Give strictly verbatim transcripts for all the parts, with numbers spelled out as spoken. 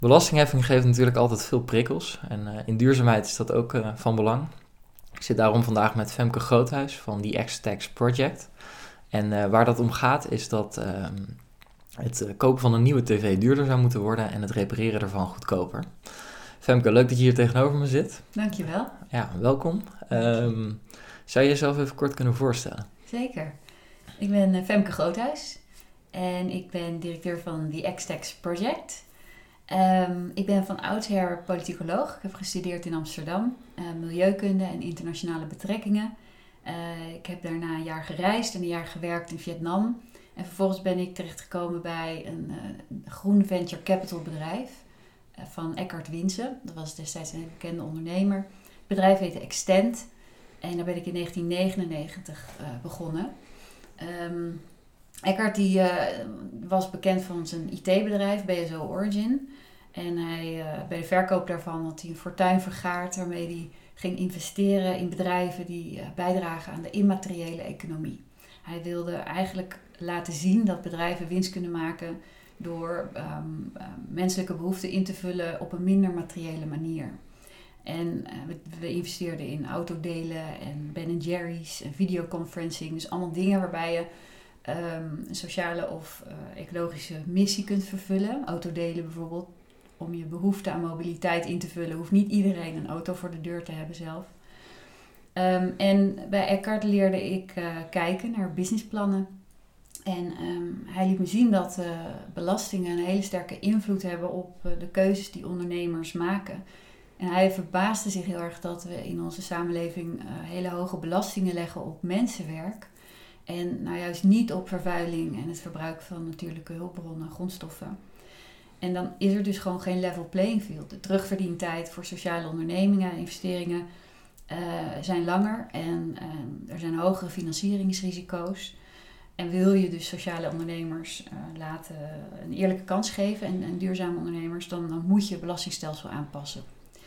Belastingheffing geeft natuurlijk altijd veel prikkels en uh, in duurzaamheid is dat ook uh, van belang. Ik zit daarom vandaag met Femke Groothuis van The X-Tax Project. En uh, waar dat om gaat is dat uh, het uh, kopen van een nieuwe tv duurder zou moeten worden en het repareren ervan goedkoper. Femke, leuk dat je hier tegenover me zit. Dankjewel. Ja, welkom. Um, zou je jezelf even kort kunnen voorstellen? Zeker. Ik ben uh, Femke Groothuis en ik ben directeur van The X-Tax Project. Um, ik ben van oudsher politicoloog. Ik heb gestudeerd in Amsterdam, uh, milieukunde en internationale betrekkingen. Uh, ik heb daarna een jaar gereisd en een jaar gewerkt in Vietnam. En vervolgens ben ik terechtgekomen bij een uh, groen venture capital bedrijf uh, van Eckhard Winsen. Dat was destijds een hele bekende ondernemer. Het bedrijf heette Extent en daar ben ik in negentien negenennegentig uh, begonnen. Um, Eckhard die, uh, was bekend van zijn I T-bedrijf, B S O Origin. En hij, uh, bij de verkoop daarvan had hij een fortuin vergaard waarmee hij ging investeren in bedrijven die uh, bijdragen aan de immateriële economie. Hij wilde eigenlijk laten zien dat bedrijven winst kunnen maken door um, uh, menselijke behoeften in te vullen op een minder materiële manier. En uh, we, we investeerden in autodelen en Ben en Jerry's en videoconferencing. Dus allemaal dingen waarbij je um, een sociale of uh, ecologische missie kunt vervullen. Autodelen bijvoorbeeld. Om je behoefte aan mobiliteit in te vullen, hoeft niet iedereen een auto voor de deur te hebben zelf. Um, en bij Eckhard leerde ik uh, kijken naar businessplannen. En um, hij liet me zien dat uh, belastingen een hele sterke invloed hebben op uh, de keuzes die ondernemers maken. En hij verbaasde zich heel erg dat we in onze samenleving uh, hele hoge belastingen leggen op mensenwerk. En nou juist niet op vervuiling en het verbruik van natuurlijke hulpbronnen en grondstoffen. En dan is er dus gewoon geen level playing field. De terugverdientijd voor sociale ondernemingen en investeringen uh, zijn langer. En uh, er zijn hogere financieringsrisico's. En wil je dus sociale ondernemers uh, laten een eerlijke kans geven en, en duurzame ondernemers, dan, dan moet je het belastingstelsel aanpassen.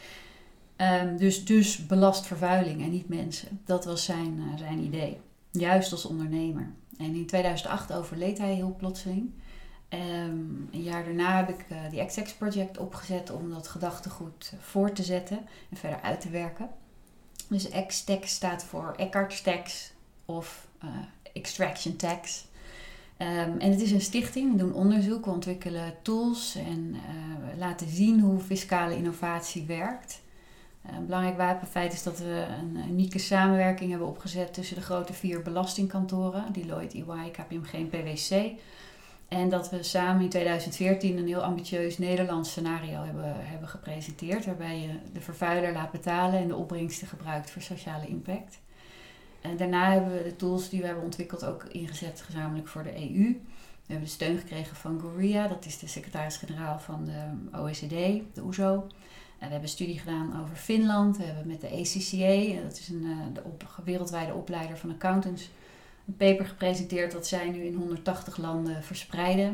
Um, dus, dus belast vervuiling en niet mensen. Dat was zijn, uh, zijn idee. Juist als ondernemer. En in tweeduizend acht overleed hij heel plotseling. Um, een jaar daarna heb ik uh, die X-Tax Project opgezet om dat gedachtegoed voor te zetten en verder uit te werken. Dus X-Tax staat voor Eckhard's Tax of uh, Extraction Tax. Um, en het is een stichting, we doen onderzoek, we ontwikkelen tools en uh, we laten zien hoe fiscale innovatie werkt. Uh, een belangrijk wapenfeit is dat we een unieke samenwerking hebben opgezet tussen de grote vier belastingkantoren, Deloitte, E Y, K P M G en P W C. En dat we samen in tweeduizend veertien een heel ambitieus Nederlands scenario hebben, hebben gepresenteerd. Waarbij je de vervuiler laat betalen en de opbrengsten gebruikt voor sociale impact. En daarna hebben we de tools die we hebben ontwikkeld ook ingezet gezamenlijk voor de E U. We hebben de steun gekregen van Gouria, dat is de secretaris-generaal van de O E C D, de O E S O. En we hebben een studie gedaan over Finland. We hebben met de A C C A, dat is een de op, wereldwijde opleider van accountants, een paper gepresenteerd dat zij nu in honderdtachtig landen verspreiden.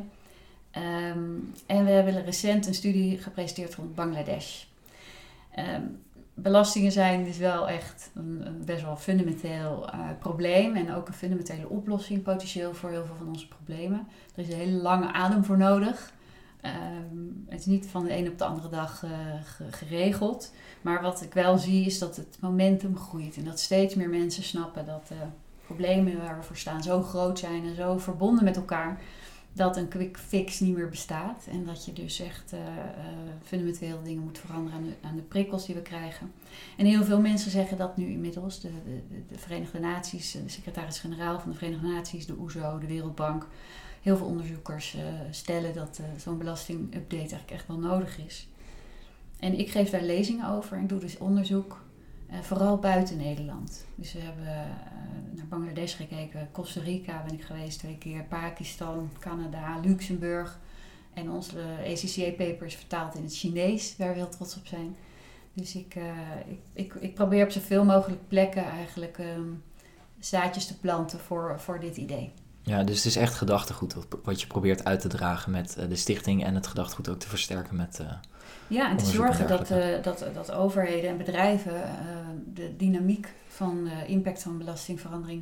Um, en we hebben recent een studie gepresenteerd van Bangladesh. Um, belastingen zijn dus wel echt een, een best wel fundamenteel uh, probleem en ook een fundamentele oplossing potentieel voor heel veel van onze problemen. Er is een hele lange adem voor nodig. Um, het is niet van de een op de andere dag uh, geregeld. Maar wat ik wel zie is dat het momentum groeit en dat steeds meer mensen snappen dat uh, problemen waar we voor staan zo groot zijn en zo verbonden met elkaar, dat een quick fix niet meer bestaat. En dat je dus echt uh, uh, fundamenteel dingen moet veranderen aan de, aan de prikkels die we krijgen. En heel veel mensen zeggen dat nu inmiddels. De, de, de Verenigde Naties, de secretaris-generaal van de Verenigde Naties, de O E S O, de Wereldbank. Heel veel onderzoekers uh, stellen dat uh, zo'n belastingupdate eigenlijk echt wel nodig is. En ik geef daar lezingen over en doe dus onderzoek. Uh, vooral buiten Nederland. Dus we hebben uh, naar Bangladesh gekeken, Costa Rica ben ik geweest twee keer, Pakistan, Canada, Luxemburg. En onze A C C A-paper is vertaald in het Chinees, waar we heel trots op zijn. Dus ik, uh, ik, ik, ik probeer op zoveel mogelijk plekken eigenlijk um, zaadjes te planten voor, voor dit idee. Ja, dus het is echt gedachtegoed wat je probeert uit te dragen met uh, de stichting en het gedachtegoed ook te versterken met uh, ja, en te zorgen dat, uh, dat, dat overheden en bedrijven uh, de dynamiek van de impact van belastingverandering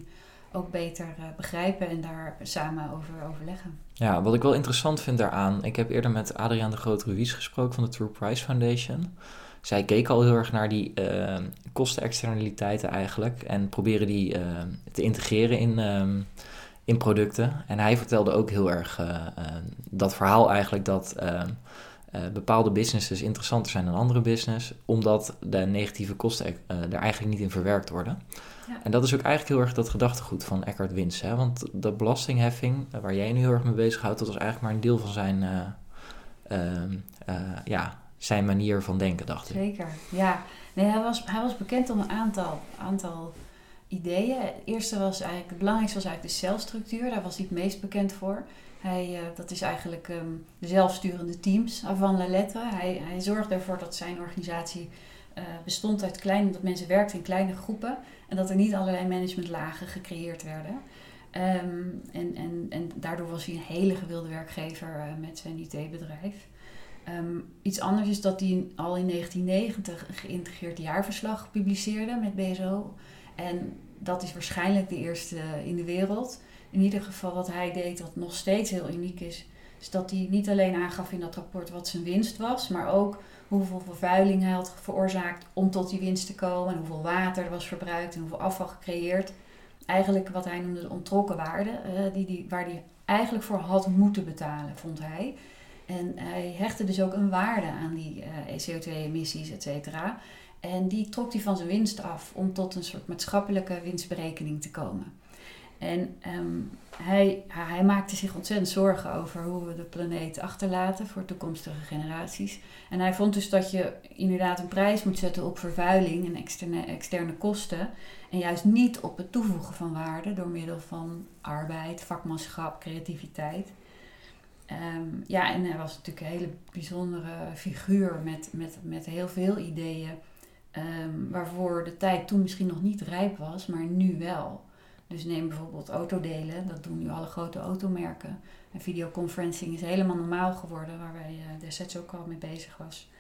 ook beter uh, begrijpen en daar samen over overleggen. Ja, wat ik wel interessant vind daaraan, ik heb eerder met Adriaan de Groot-Ruiz gesproken van de True Price Foundation. Zij keken al heel erg naar die uh, kostenexternaliteiten eigenlijk en proberen die uh, te integreren in, um, in producten. En hij vertelde ook heel erg uh, uh, dat verhaal eigenlijk dat uh, uh, bepaalde businesses interessanter zijn dan andere business, omdat de negatieve kosten uh, er eigenlijk niet in verwerkt worden. Ja. En dat is ook eigenlijk heel erg dat gedachtegoed van Eckhart Wins. Hè? Want de belastingheffing, waar jij nu heel erg mee bezighoudt, dat was eigenlijk maar een deel van zijn, uh, uh, uh, ja, zijn manier van denken, dacht ik. Zeker, ja. Nee, hij was, hij was bekend om een aantal, aantal ideeën. Het eerste was eigenlijk, het belangrijkste was eigenlijk de celstructuur. Daar was hij het meest bekend voor. Hij, uh, dat is eigenlijk um, de zelfsturende teams avant la lettre. Hij, hij zorgde ervoor dat zijn organisatie uh, bestond uit kleine, dat mensen werkten in kleine groepen en dat er niet allerlei managementlagen gecreëerd werden. Um, en, en, en daardoor was hij een hele gewilde werkgever uh, met zijn I T-bedrijf. Um, iets anders is dat hij al in negentien negentig een geïntegreerd jaarverslag publiceerde met B S O. En dat is waarschijnlijk de eerste in de wereld. In ieder geval wat hij deed, wat nog steeds heel uniek is, is dat hij niet alleen aangaf in dat rapport wat zijn winst was, maar ook hoeveel vervuiling hij had veroorzaakt om tot die winst te komen, en hoeveel water er was verbruikt en hoeveel afval gecreëerd. Eigenlijk wat hij noemde de ontrokken waarde, uh, die, die, waar hij eigenlijk voor had moeten betalen, vond hij. En hij hechtte dus ook een waarde aan die uh, C O twee emissies, et cetera. En die trok hij van zijn winst af om tot een soort maatschappelijke winstberekening te komen. En um, hij, hij maakte zich ontzettend zorgen over hoe we de planeet achterlaten voor toekomstige generaties. En hij vond dus dat je inderdaad een prijs moet zetten op vervuiling en externe, externe kosten. En juist niet op het toevoegen van waarde door middel van arbeid, vakmanschap, creativiteit. Um, ja, en hij was natuurlijk een hele bijzondere figuur met, met, met heel veel ideeën. Um, waarvoor de tijd toen misschien nog niet rijp was, maar nu wel. Dus neem bijvoorbeeld autodelen, dat doen nu alle grote automerken. En videoconferencing is helemaal normaal geworden, waar wij uh, destijds ook al mee bezig was.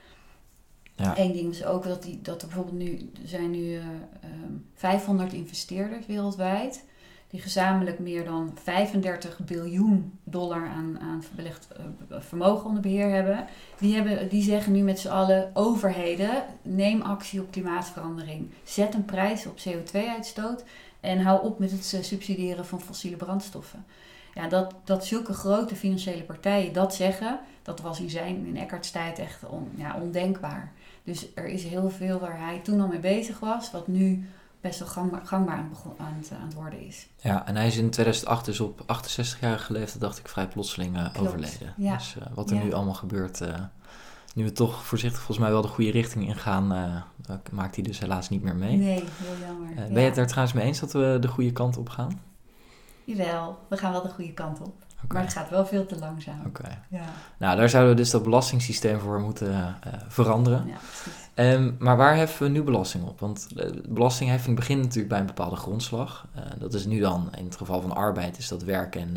Ja. Eén ding is ook dat, die, dat er bijvoorbeeld nu, er zijn nu uh, um, vijfhonderd investeerders wereldwijd, die gezamenlijk meer dan vijfendertig biljoen dollar aan, aan belegd uh, vermogen onder beheer hebben. Die, hebben. die zeggen nu met z'n allen, overheden, neem actie op klimaatverandering. Zet een prijs op C O twee uitstoot en hou op met het uh, subsidiëren van fossiele brandstoffen. Ja, dat, dat zulke grote financiële partijen dat zeggen, dat was in zijn, in Eckhart's tijd echt on, ja, ondenkbaar. Dus er is heel veel waar hij toen al mee bezig was, wat nu best wel gangbaar, gangbaar aan, aan, het, aan het worden is. Ja, en hij is in tweeduizend acht dus op achtenzestigjarige leeftijd, dacht ik, vrij plotseling uh, overleden. Ja. Dus uh, wat er ja. nu allemaal gebeurt, uh, nu we toch voorzichtig volgens mij wel de goede richting ingaan, uh, maakt hij dus helaas niet meer mee. Nee, heel jammer. Uh, ben ja. je het daar trouwens mee eens dat we de goede kant op gaan? Jawel, we gaan wel de goede kant op. Okay. Maar het gaat wel veel te langzaam. Oké. Okay. Ja. Nou, daar zouden we dus dat belastingssysteem voor moeten uh, veranderen. Ja, precies. Um, maar waar heffen we nu belasting op? Want uh, belastingheffing begint natuurlijk bij een bepaalde grondslag. Uh, dat is nu dan, in het geval van arbeid, is dat werk en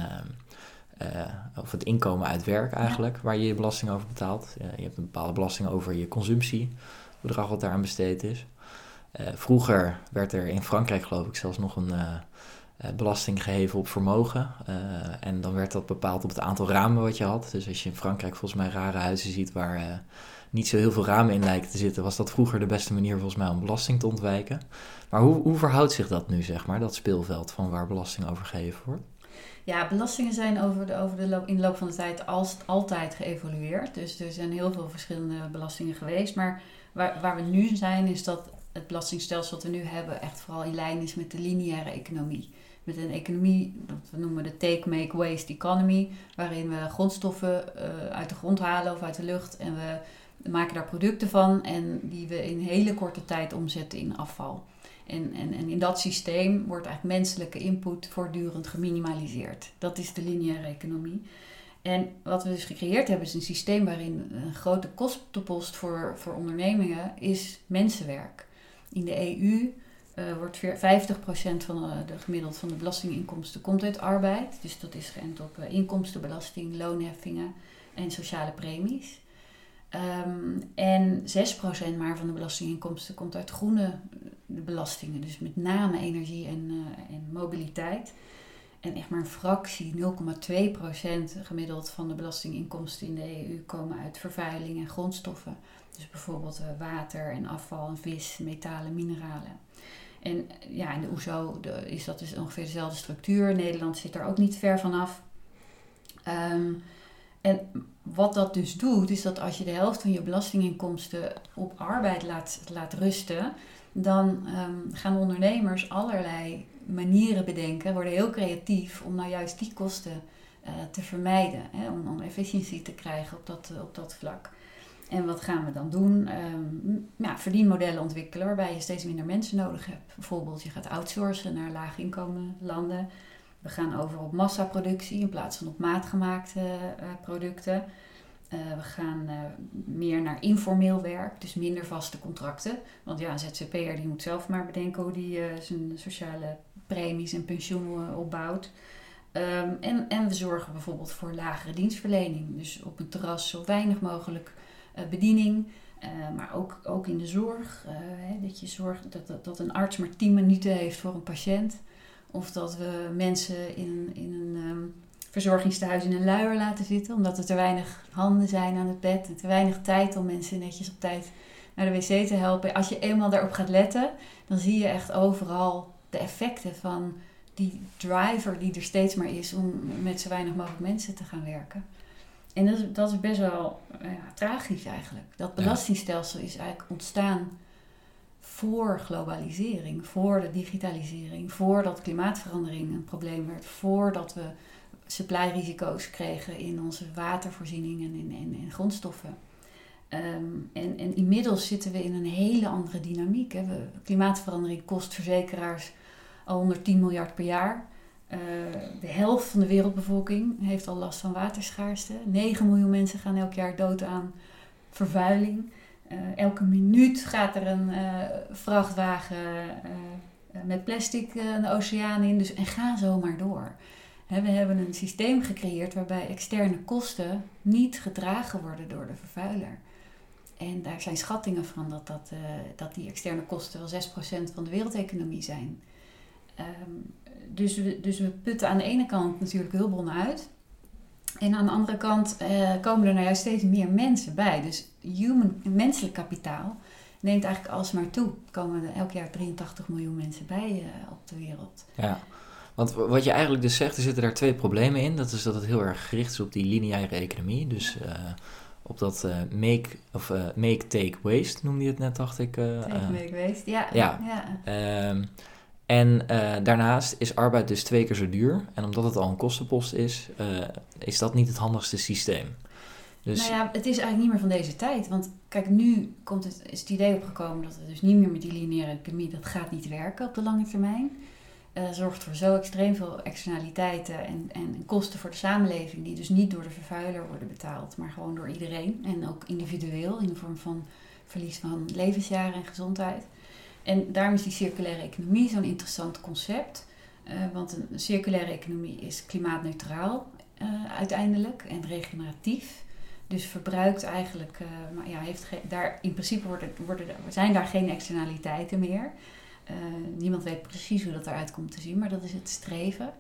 uh, uh, of het inkomen uit werk eigenlijk, ja. waar je je belasting over betaalt. Uh, je hebt een bepaalde belasting over je consumptie, bedrag wat daaraan besteed is. Uh, vroeger werd er in Frankrijk, geloof ik, zelfs nog een uh, uh, belasting geheven op vermogen. Uh, en dan werd dat bepaald op het aantal ramen wat je had. Dus als je in Frankrijk volgens mij rare huizen ziet waar Uh, niet zo heel veel ramen in lijken te zitten, was dat vroeger de beste manier volgens mij om belasting te ontwijken. Maar hoe, hoe verhoudt zich dat nu, zeg maar, dat speelveld van waar belasting over geheven wordt? Ja, belastingen zijn over de, over de loop, in de loop van de tijd als, altijd geëvolueerd. Dus er zijn heel veel verschillende belastingen geweest. Maar waar, waar we nu zijn, is dat het belastingstelsel dat we nu hebben echt vooral in lijn is met de lineaire economie. Met een economie, dat we noemen de take, make, waste economy, waarin we grondstoffen uh, uit de grond halen of uit de lucht en we We maken daar producten van en die we in hele korte tijd omzetten in afval. En, en, en in dat systeem wordt eigenlijk menselijke input voortdurend geminimaliseerd. Dat is de lineaire economie. En wat we dus gecreëerd hebben is een systeem waarin een grote kostenpost voor, voor ondernemingen is mensenwerk. In de E U uh, wordt vijftig procent van de, de gemiddeld van de belastinginkomsten komt uit arbeid. Dus dat is geënt op uh, inkomstenbelasting, loonheffingen en sociale premies. Um, en zes procent maar van de belastinginkomsten komt uit groene de belastingen. Dus met name energie en, uh, en mobiliteit. En echt maar een fractie, nul komma twee procent gemiddeld van de belastinginkomsten in de E U komen uit vervuiling en grondstoffen. Dus bijvoorbeeld uh, water en afval en vis, metalen, mineralen. En ja, in de O E S O de, is dat dus ongeveer dezelfde structuur. Nederland zit er ook niet ver vanaf. Um, en wat dat dus doet, is dat als je de helft van je belastinginkomsten op arbeid laat, laat rusten, dan um, gaan ondernemers allerlei manieren bedenken, worden heel creatief om nou juist die kosten uh, te vermijden, hè, om, om efficiëntie te krijgen op dat, uh, op dat vlak. En wat gaan we dan doen? Um, ja, verdienmodellen ontwikkelen waarbij je steeds minder mensen nodig hebt. Bijvoorbeeld je gaat outsourcen naar laaginkomenlanden. We gaan over op massaproductie in plaats van op maatgemaakte uh, producten. Uh, we gaan uh, meer naar informeel werk, dus minder vaste contracten. Want ja, een Z Z P'er die moet zelf maar bedenken hoe die uh, zijn sociale premies en pensioen uh, opbouwt. Um, en, en we zorgen bijvoorbeeld voor lagere dienstverlening. Dus op een terras zo weinig mogelijk uh, bediening. Uh, maar ook, ook in de zorg. Uh, hè, dat je zorgt dat, dat, dat een arts maar tien minuten heeft voor een patiënt. Of dat we mensen in, in een um, verzorgingstehuis in een luier laten zitten. Omdat er te weinig handen zijn aan het bed. En te weinig tijd om mensen netjes op tijd naar de wc te helpen. Als je eenmaal daarop gaat letten, dan zie je echt overal de effecten van die driver die er steeds maar is om met zo weinig mogelijk mensen te gaan werken. En dat is, dat is best wel ja, tragisch eigenlijk. Dat belastingstelsel is eigenlijk ontstaan voor globalisering, voor de digitalisering, voordat klimaatverandering een probleem werd, voordat we supply-risico's kregen in onze watervoorziening en in, in, in grondstoffen. Um, en, en inmiddels zitten we in een hele andere dynamiek. Hè. We, klimaatverandering kost verzekeraars al honderdtien miljard per jaar. Uh, de helft van de wereldbevolking heeft al last van waterschaarste. negen miljoen mensen gaan elk jaar dood aan vervuiling. Uh, elke minuut gaat er een uh, vrachtwagen uh, met plastic uh, de oceaan in. Dus, en ga zo maar door. He, we hebben een systeem gecreëerd waarbij externe kosten niet gedragen worden door de vervuiler. En daar zijn schattingen van dat, dat, uh, dat die externe kosten wel zes procent van de wereldeconomie zijn. Um, dus, we, dus we putten aan de ene kant natuurlijk hulpbronnen uit. En aan de andere kant uh, komen er nou juist steeds meer mensen bij. Dus human, menselijk kapitaal neemt eigenlijk alsmaar toe. Er komen er elk jaar drieëntachtig miljoen mensen bij uh, op de wereld. Ja, want wat je eigenlijk dus zegt, er zitten daar twee problemen in. Dat is dat het heel erg gericht is op die lineaire economie. Dus uh, op dat uh, make, of, uh, make, take, waste noemde je het net, dacht ik. Uh, take, make, waste, ja. Ja, ja. Um, En uh, daarnaast is arbeid dus twee keer zo duur. En omdat het al een kostenpost is, uh, is dat niet het handigste systeem. Dus... Nou ja, het is eigenlijk niet meer van deze tijd. Want kijk, nu komt het, is het idee opgekomen dat het dus niet meer met die lineaire economie, dat gaat niet werken op de lange termijn. Uh, zorgt voor zo extreem veel externaliteiten en, en kosten voor de samenleving, die dus niet door de vervuiler worden betaald, maar gewoon door iedereen. En ook individueel in de vorm van verlies van levensjaren en gezondheid. En daarom is die circulaire economie zo'n interessant concept. Uh, want een circulaire economie is klimaatneutraal uh, uiteindelijk en regeneratief. Dus verbruikt eigenlijk, uh, maar ja, heeft ge- daar in principe worden, worden, zijn daar geen externaliteiten meer. Uh, niemand weet precies hoe dat eruit komt te zien, maar dat is het streven.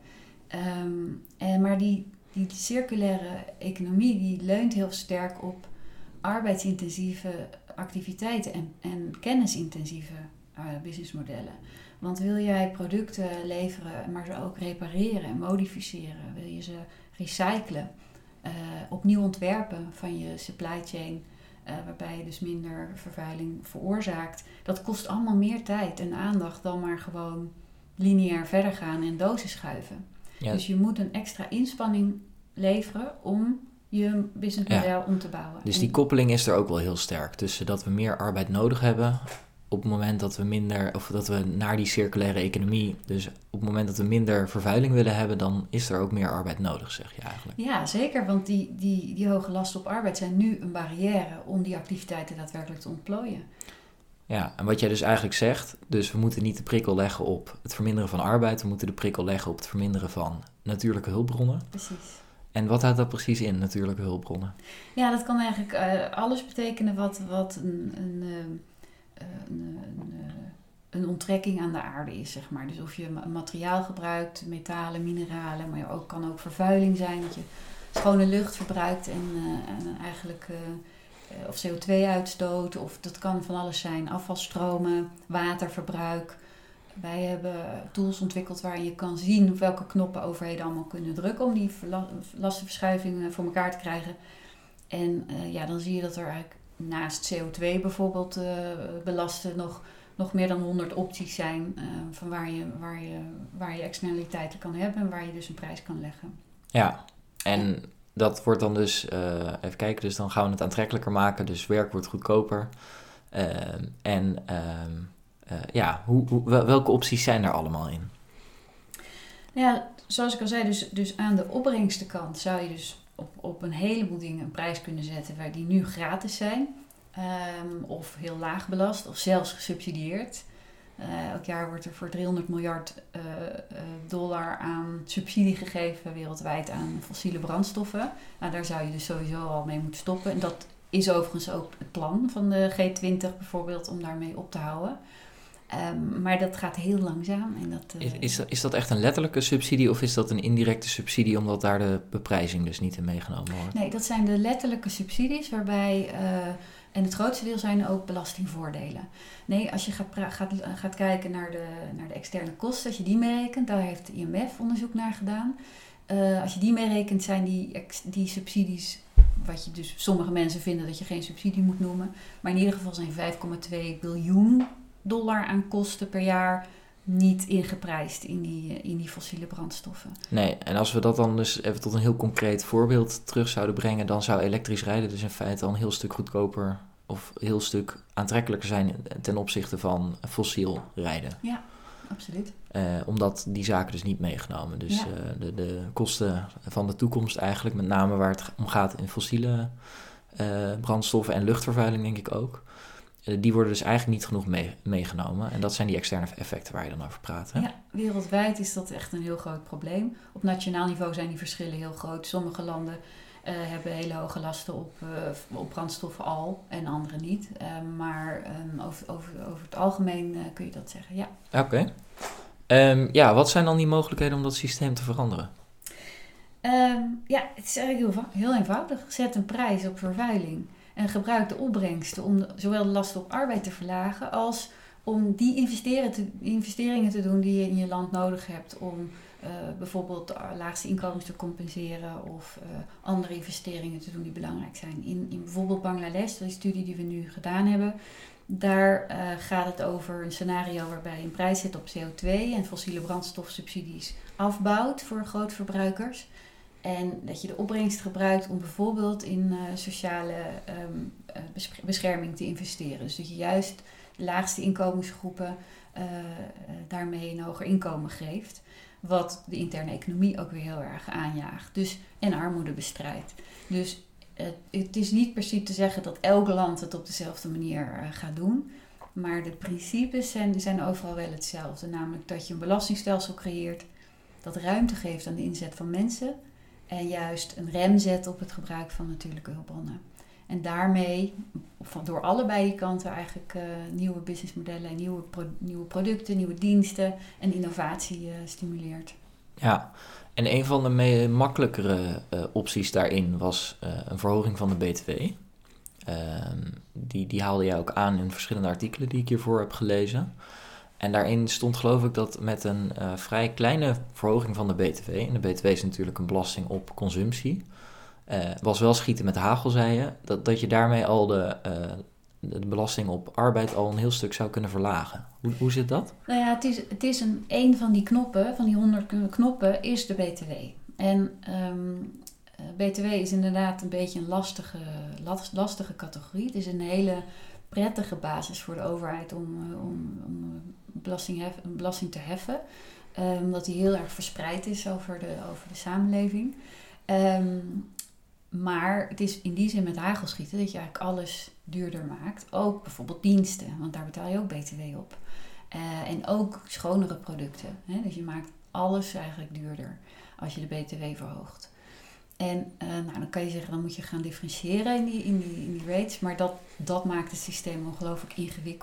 Um, en, maar die, die circulaire economie die leunt heel sterk op arbeidsintensieve activiteiten en, en kennisintensieve uh, businessmodellen. Want wil jij producten leveren, maar ze ook repareren en modificeren, wil je ze recyclen, uh, opnieuw ontwerpen van je supply chain, uh, waarbij je dus minder vervuiling veroorzaakt, dat kost allemaal meer tijd en aandacht dan maar gewoon lineair verder gaan en dozen schuiven. Ja. Dus je moet een extra inspanning leveren om je businessmodel ja. om te bouwen. Dus die koppeling is er ook wel heel sterk tussen dat we meer arbeid nodig hebben op het moment dat we minder, of dat we naar die circulaire economie, dus op het moment dat we minder vervuiling willen hebben, dan is er ook meer arbeid nodig, zeg je eigenlijk. Ja, zeker, want die, die, die hoge lasten op arbeid zijn nu een barrière om die activiteiten daadwerkelijk te ontplooien. Ja, en wat jij dus eigenlijk zegt, dus we moeten niet de prikkel leggen op het verminderen van arbeid, we moeten de prikkel leggen op het verminderen van natuurlijke hulpbronnen. Precies. En wat houdt dat precies in, natuurlijke hulpbronnen? Ja, dat kan eigenlijk uh, alles betekenen wat, wat een, een, uh, een, een uh, een onttrekking aan de aarde is, zeg maar. Dus of je een materiaal gebruikt, metalen, mineralen, maar ook, kan ook vervuiling zijn, dat je schone lucht verbruikt en, uh, en eigenlijk uh, uh, of C O twee uitstoot, of dat kan van alles zijn, afvalstromen, waterverbruik. Wij hebben tools ontwikkeld waarin je kan zien op welke knoppen overheden allemaal kunnen drukken om die verla- lastenverschuiving voor elkaar te krijgen. En uh, ja, dan zie je dat er eigenlijk naast C O twee bijvoorbeeld uh, belasten nog, nog meer dan honderd opties zijn uh, van waar je, waar, je, waar je externaliteiten kan hebben en waar je dus een prijs kan leggen. Ja, en dat wordt dan dus, uh, even kijken, dus dan gaan we het aantrekkelijker maken, dus werk wordt goedkoper. Uh, en uh, uh, ja, hoe, hoe, welke opties zijn er allemaal in? Ja, zoals ik al zei, dus, dus aan de opbrengstenkant zou je dus op, op een heleboel dingen een prijs kunnen zetten waar die nu gratis zijn. Um, of heel laag belast of zelfs gesubsidieerd. Uh, elk jaar wordt er voor driehonderd miljard uh, uh, dollar aan subsidie gegeven wereldwijd aan fossiele brandstoffen. Nou, daar zou je dus sowieso al mee moeten stoppen. En dat is overigens ook het plan van de G twintig bijvoorbeeld om daarmee op te houden. Um, maar dat gaat heel langzaam. En dat, uh... is, is, dat, is dat echt een letterlijke subsidie of is dat een indirecte subsidie omdat daar de beprijzing dus niet in meegenomen wordt? Nee, dat zijn de letterlijke subsidies waarbij... Uh, En het grootste deel zijn ook belastingvoordelen. Nee, als je gaat, pra- gaat, gaat kijken naar de, naar de externe kosten, als je die meerekent, daar heeft de I M F onderzoek naar gedaan. Uh, als je die meerekent, zijn die, ex- die subsidies, wat je dus sommige mensen vinden dat je geen subsidie moet noemen, maar in ieder geval zijn vijf komma twee biljoen dollar aan kosten per jaar niet ingeprijsd in die, in die fossiele brandstoffen. Nee, en als we dat dan dus even tot een heel concreet voorbeeld terug zouden brengen, dan zou elektrisch rijden dus in feite al een heel stuk goedkoper of een heel stuk aantrekkelijker zijn ten opzichte van fossiel rijden. Ja, absoluut. Uh, omdat die zaken dus niet meegenomen. Dus ja. uh, de, de kosten van de toekomst eigenlijk, met name waar het om gaat in fossiele uh, brandstoffen en luchtvervuiling denk ik ook. Die worden dus eigenlijk niet genoeg mee, meegenomen. En dat zijn die externe effecten waar je dan over praat. Hè? Ja, wereldwijd is dat echt een heel groot probleem. Op nationaal niveau zijn die verschillen heel groot. Sommige landen uh, hebben hele hoge lasten op, uh, op brandstoffen al en andere niet. Uh, maar um, over, over, over het algemeen uh, kun je dat zeggen, ja. Oké. Okay. Um, ja, wat zijn dan die mogelijkheden om dat systeem te veranderen? Um, ja, het is eigenlijk heel, heel eenvoudig. Zet een prijs op vervuiling. En gebruik de opbrengsten om de, zowel de lasten op arbeid te verlagen als om die investeren te, investeringen te doen die je in je land nodig hebt om uh, bijvoorbeeld de laagste inkomens te compenseren of uh, andere investeringen te doen die belangrijk zijn. In, in bijvoorbeeld Bangladesh, dat is een studie die we nu gedaan hebben, daar uh, gaat het over een scenario waarbij je een prijs zet op C O twee en fossiele brandstofsubsidies afbouwt voor grootverbruikers. En dat je de opbrengst gebruikt om bijvoorbeeld in uh, sociale um, uh, bescherming te investeren. Dus dat je juist de laagste inkomensgroepen uh, uh, daarmee een hoger inkomen geeft. Wat de interne economie ook weer heel erg aanjaagt. Dus, en armoede bestrijdt. Dus uh, het is niet precies te zeggen dat elk land het op dezelfde manier uh, gaat doen. Maar de principes zijn, zijn overal wel hetzelfde. Namelijk dat je een belastingstelsel creëert dat ruimte geeft aan de inzet van mensen. En juist een rem zet op het gebruik van natuurlijke hulpbronnen. En daarmee, van, door allebei die kanten eigenlijk uh, nieuwe businessmodellen, nieuwe, pro, nieuwe producten, nieuwe diensten en innovatie uh, stimuleert. Ja, en een van de me- makkelijkere uh, opties daarin was uh, een verhoging van de B T W. Uh, die, die haalde jij ook aan in verschillende artikelen die ik hiervoor heb gelezen. En daarin stond geloof ik dat met een uh, vrij kleine verhoging van de B T W... en de B T W is natuurlijk een belasting op consumptie... Uh, was wel schieten met de hagel, zei je... dat, dat je daarmee al de, uh, de belasting op arbeid al een heel stuk zou kunnen verlagen. Hoe, hoe zit dat? Nou ja, het is, het is een, een van die knoppen, van die honderd knoppen, is de B T W. En um, B T W is inderdaad een beetje een lastige, last, lastige categorie. Het is een hele prettige basis voor de overheid om, om, om belasting, hef, belasting te heffen. Um, omdat die heel erg verspreid is over de, over de samenleving. Um, maar het is in die zin met hagelschieten dat je eigenlijk alles duurder maakt. Ook bijvoorbeeld diensten, want daar betaal je ook B T W op. Uh, en ook schonere producten. Hè? Dus je maakt alles eigenlijk duurder als je de B T W verhoogt. En uh, nou, dan kan je zeggen, dan moet je gaan differentiëren in die, in die, in die rates. Maar dat, dat maakt het systeem ongelooflijk ingewikkeld.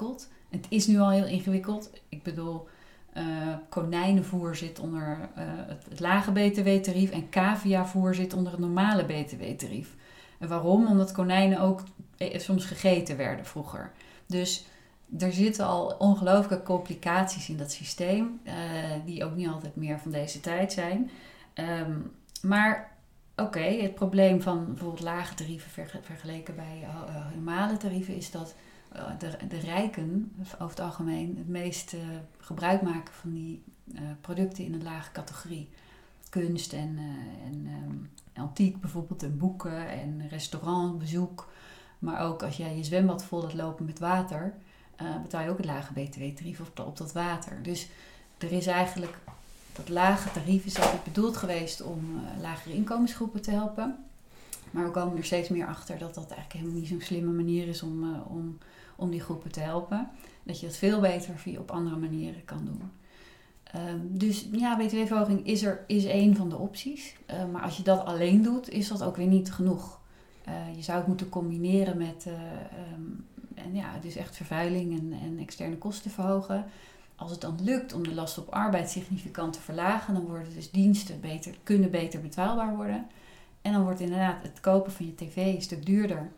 Het is nu al heel ingewikkeld. Ik bedoel, uh, konijnenvoer zit onder uh, het, het lage B T W-tarief en caviavoer zit onder het normale B T W-tarief. En waarom? Omdat konijnen ook soms gegeten werden vroeger. Dus er zitten al ongelooflijke complicaties in dat systeem, uh, die ook niet altijd meer van deze tijd zijn. Um, maar oké, okay, het probleem van bijvoorbeeld lage tarieven verge- vergeleken bij uh, normale tarieven is dat uh, de, de rijken over het algemeen het meest uh, gebruik maken van die uh, producten in een lage categorie. Kunst en, uh, en um, antiek bijvoorbeeld, en boeken en restaurantbezoek. Maar ook als jij je zwembad vol laat lopen met water, uh, betaal je ook het lage B T W-tarief op, op dat water. Dus er is eigenlijk, dat lage tarief is eigenlijk bedoeld geweest om uh, lagere inkomensgroepen te helpen. Maar we komen er steeds meer achter dat dat eigenlijk helemaal niet zo'n slimme manier is om, uh, om, om die groepen te helpen. Dat je dat veel beter via op andere manieren kan doen. Um, dus ja, B T W-verhoging is er is één van de opties. Uh, maar als je dat alleen doet, is dat ook weer niet genoeg. Uh, je zou het moeten combineren met uh, um, en ja, dus echt vervuiling en, en externe kosten verhogen. Als het dan lukt om de last op arbeid significant te verlagen, dan worden dus diensten beter, kunnen beter betaalbaar worden. En dan wordt inderdaad het kopen van je tv een stuk duurder.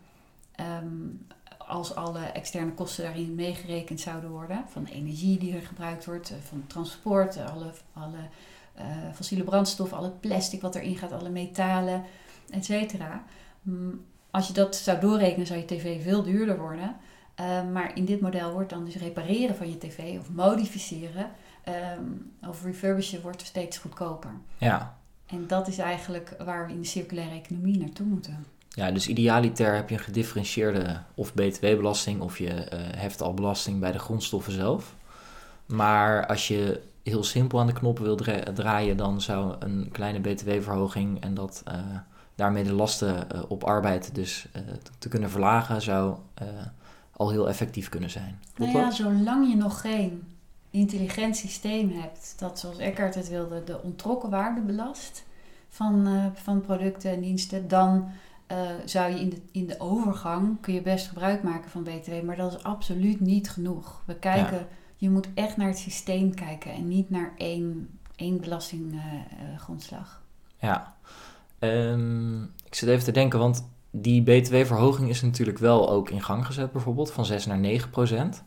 Um, als alle externe kosten daarin meegerekend zouden worden. Van de energie die er gebruikt wordt, van transport, alle, alle uh, fossiele brandstoffen, alle plastic wat erin gaat, alle metalen, et cetera. Um, als je dat zou doorrekenen, zou je tv veel duurder worden. Uh, maar in dit model wordt dan dus repareren van je tv of modificeren um, of refurbishen wordt steeds goedkoper. Ja. En dat is eigenlijk waar we in de circulaire economie naartoe moeten. Ja, dus idealiter heb je een gedifferentieerde of B T W-belasting of je uh, heft al belasting bij de grondstoffen zelf. Maar als je heel simpel aan de knoppen wil dra- draaien, dan zou een kleine B T W-verhoging en dat uh, daarmee de lasten uh, op arbeid dus uh, te kunnen verlagen, zou uh, al heel effectief kunnen zijn. Klopt nou ja, dat? Zolang je nog geen intelligent systeem hebt dat, zoals Eckhart het wilde, de ontrokken waarde belast van, uh, van producten en diensten, dan uh, zou je in de, in de overgang, kun je best gebruik maken van B T W, maar dat is absoluut niet genoeg. We kijken, ja. Je moet echt naar het systeem kijken en niet naar één, één belastinggrondslag. Uh, uh, ja, um, ik zit even te denken, want die B T W-verhoging is natuurlijk wel ook in gang gezet, bijvoorbeeld van zes naar negen procent.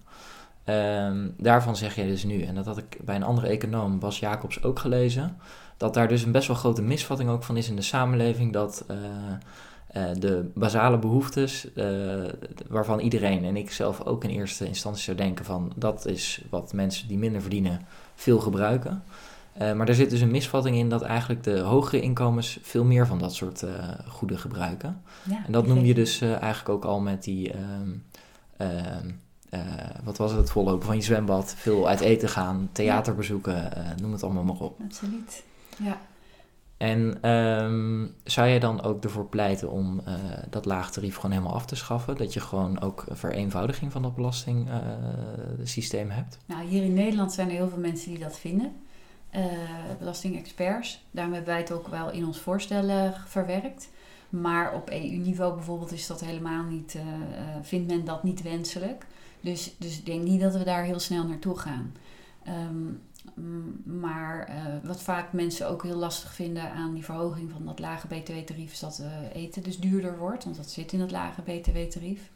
Um, daarvan zeg jij dus nu, en dat had ik bij een andere econoom, Bas Jacobs, ook gelezen, dat daar dus een best wel grote misvatting ook van is in de samenleving, dat uh, uh, de basale behoeftes, uh, waarvan iedereen en ik zelf ook in eerste instantie zou denken van, dat is wat mensen die minder verdienen veel gebruiken. Uh, maar er zit dus een misvatting in dat eigenlijk de hogere inkomens veel meer van dat soort uh, goeden gebruiken. Ja, en dat noemde je dus uh, eigenlijk ook al met die, um, uh, uh, wat was het, het vollopen van je zwembad, veel uit eten gaan, theaterbezoeken, uh, noem het allemaal maar op. Absoluut, ja. En um, zou jij dan ook ervoor pleiten om uh, dat laagtarief gewoon helemaal af te schaffen? Dat je gewoon ook een vereenvoudiging van dat belastingsysteem uh, hebt? Nou, hier in Nederland zijn er heel veel mensen die dat vinden. Uh, belastingexperts. Daarom hebben wij het ook wel in ons voorstellen verwerkt. Maar op E U-niveau bijvoorbeeld is dat helemaal niet, uh, uh, vindt men dat niet wenselijk. Dus, dus ik denk niet dat we daar heel snel naartoe gaan. Um, m- maar uh, wat vaak mensen ook heel lastig vinden aan die verhoging van dat lage B T W-tarief is dat uh, eten dus duurder wordt. Want dat zit in het lage B T W-tarief.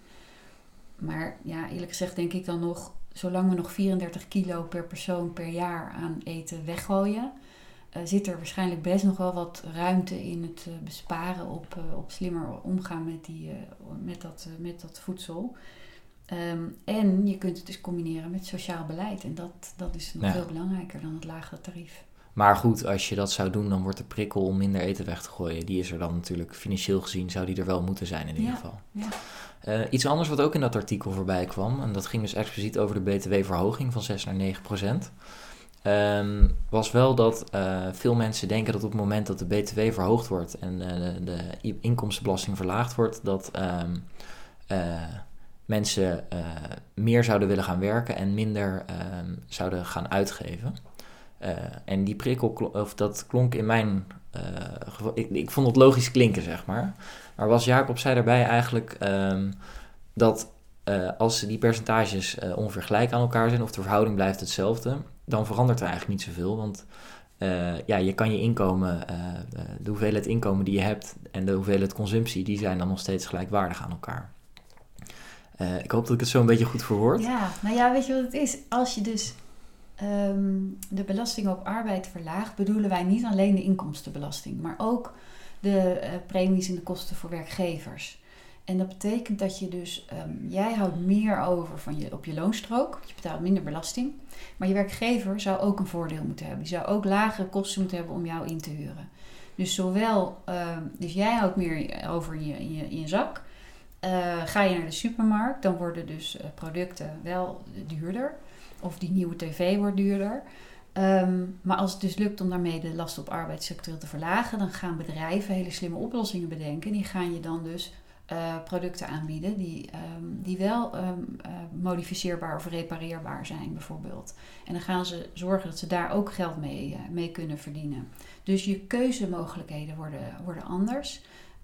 Maar ja, eerlijk gezegd denk ik dan nog, zolang we nog vierendertig kilo per persoon per jaar aan eten weggooien, uh, zit er waarschijnlijk best nog wel wat ruimte in het uh, besparen op, uh, op slimmer omgaan met, die, uh, met, dat, uh, met dat voedsel. Um, en je kunt het dus combineren met sociaal beleid. En dat, dat is nog ja. veel belangrijker dan het lagere tarief. Maar goed, als je dat zou doen, dan wordt de prikkel om minder eten weg te gooien. Die is er dan natuurlijk, financieel gezien zou die er wel moeten zijn in ieder ja. geval. Ja. Uh, iets anders wat ook in dat artikel voorbij kwam, en dat ging dus expliciet over de B T W-verhoging van zes naar negen procent. Um, was wel dat uh, veel mensen denken dat op het moment dat de B T W verhoogd wordt en uh, de, de inkomstenbelasting verlaagd wordt, dat um, uh, mensen uh, meer zouden willen gaan werken en minder uh, zouden gaan uitgeven. Uh, en die prikkel, of dat klonk in mijn uh, geval, ik, ik vond het logisch klinken, zeg maar. Maar Bas Jacob zei daarbij eigenlijk um, dat uh, als die percentages uh, ongeveer gelijk aan elkaar zijn of de verhouding blijft hetzelfde, dan verandert er eigenlijk niet zoveel. Want uh, ja, je kan je inkomen, uh, de hoeveelheid inkomen die je hebt en de hoeveelheid consumptie, die zijn dan nog steeds gelijkwaardig aan elkaar. Uh, ik hoop dat ik het zo een beetje goed verwoord. Ja, nou ja, weet je wat het is? Als je dus um, de belasting op arbeid verlaagt, bedoelen wij niet alleen de inkomstenbelasting, maar ook de uh, premies en de kosten voor werkgevers. En dat betekent dat je dus, um, jij houdt meer over van je, op je loonstrook, je betaalt minder belasting, maar je werkgever zou ook een voordeel moeten hebben. Die zou ook lagere kosten moeten hebben om jou in te huren. Dus zowel, um, dus jij houdt meer over in je, in je, in je zak. Uh, ga je naar de supermarkt, dan worden dus uh, producten wel duurder. Of die nieuwe tv wordt duurder. Um, maar als het dus lukt om daarmee de last op arbeid structureel te verlagen, dan gaan bedrijven hele slimme oplossingen bedenken. Die gaan je dan dus uh, producten aanbieden die, um, die wel um, uh, modificeerbaar of repareerbaar zijn bijvoorbeeld. En dan gaan ze zorgen dat ze daar ook geld mee, uh, mee kunnen verdienen. Dus je keuzemogelijkheden worden, worden anders.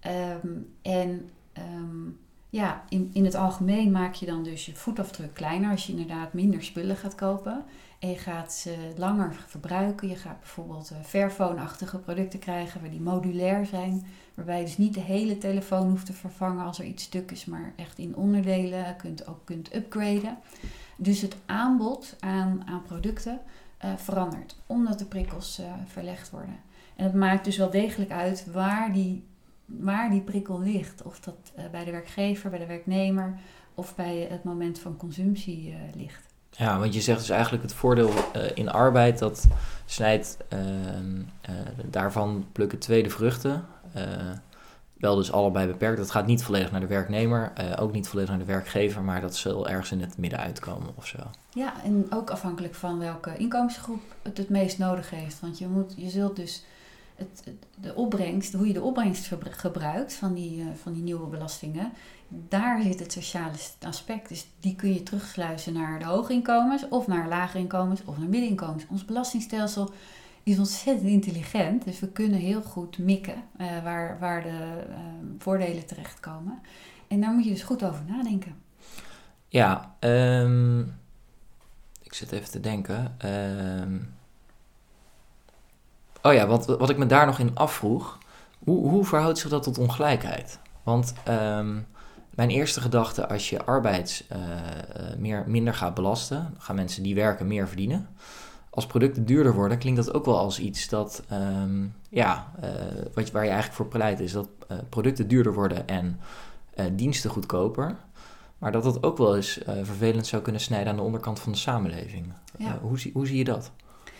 Um, en um, ja, in, in het algemeen maak je dan dus je voetafdruk kleiner als je inderdaad minder spullen gaat kopen. En je gaat ze langer verbruiken. Je gaat bijvoorbeeld uh, Fairphone-achtige producten krijgen waar die modulair zijn. Waarbij je dus niet de hele telefoon hoeft te vervangen als er iets stuk is, maar echt in onderdelen kunt, ook kunt upgraden. Dus het aanbod aan, aan producten uh, verandert, omdat de prikkels uh, verlegd worden. En het maakt dus wel degelijk uit waar die, waar die prikkel ligt. Of dat uh, bij de werkgever, bij de werknemer of bij het moment van consumptie uh, ligt. Ja, want je zegt dus eigenlijk het voordeel uh, in arbeid, dat snijdt, uh, uh, daarvan plukken tweede vruchten. Uh, wel dus allebei beperkt. Dat gaat niet volledig naar de werknemer, uh, ook niet volledig naar de werkgever, maar dat zal ergens in het midden uitkomen of zo. Ja, en ook afhankelijk van welke inkomensgroep het het meest nodig heeft. Want je, moet, je zult dus het, de opbrengst, hoe je de opbrengst gebruikt van die, uh, van die nieuwe belastingen, daar zit het sociale aspect. Dus die kun je terugsluizen naar de hoge inkomens of naar lage inkomens of naar middeninkomens. Ons belastingstelsel is ontzettend intelligent, dus we kunnen heel goed mikken uh, waar, waar de uh, voordelen terechtkomen. En daar moet je dus goed over nadenken. Ja, um, ik zit even te denken. Um, oh ja, wat, wat ik me daar nog in afvroeg, hoe, hoe verhoudt zich dat tot ongelijkheid? Want um, mijn eerste gedachte, als je arbeids uh, meer, minder gaat belasten, gaan mensen die werken meer verdienen. Als producten duurder worden, klinkt dat ook wel als iets dat, um, ja, uh, wat, waar je eigenlijk voor pleit is dat uh, producten duurder worden en uh, diensten goedkoper. Maar dat dat ook wel eens uh, vervelend zou kunnen snijden aan de onderkant van de samenleving. Ja. Uh, hoe, zie, hoe zie je dat?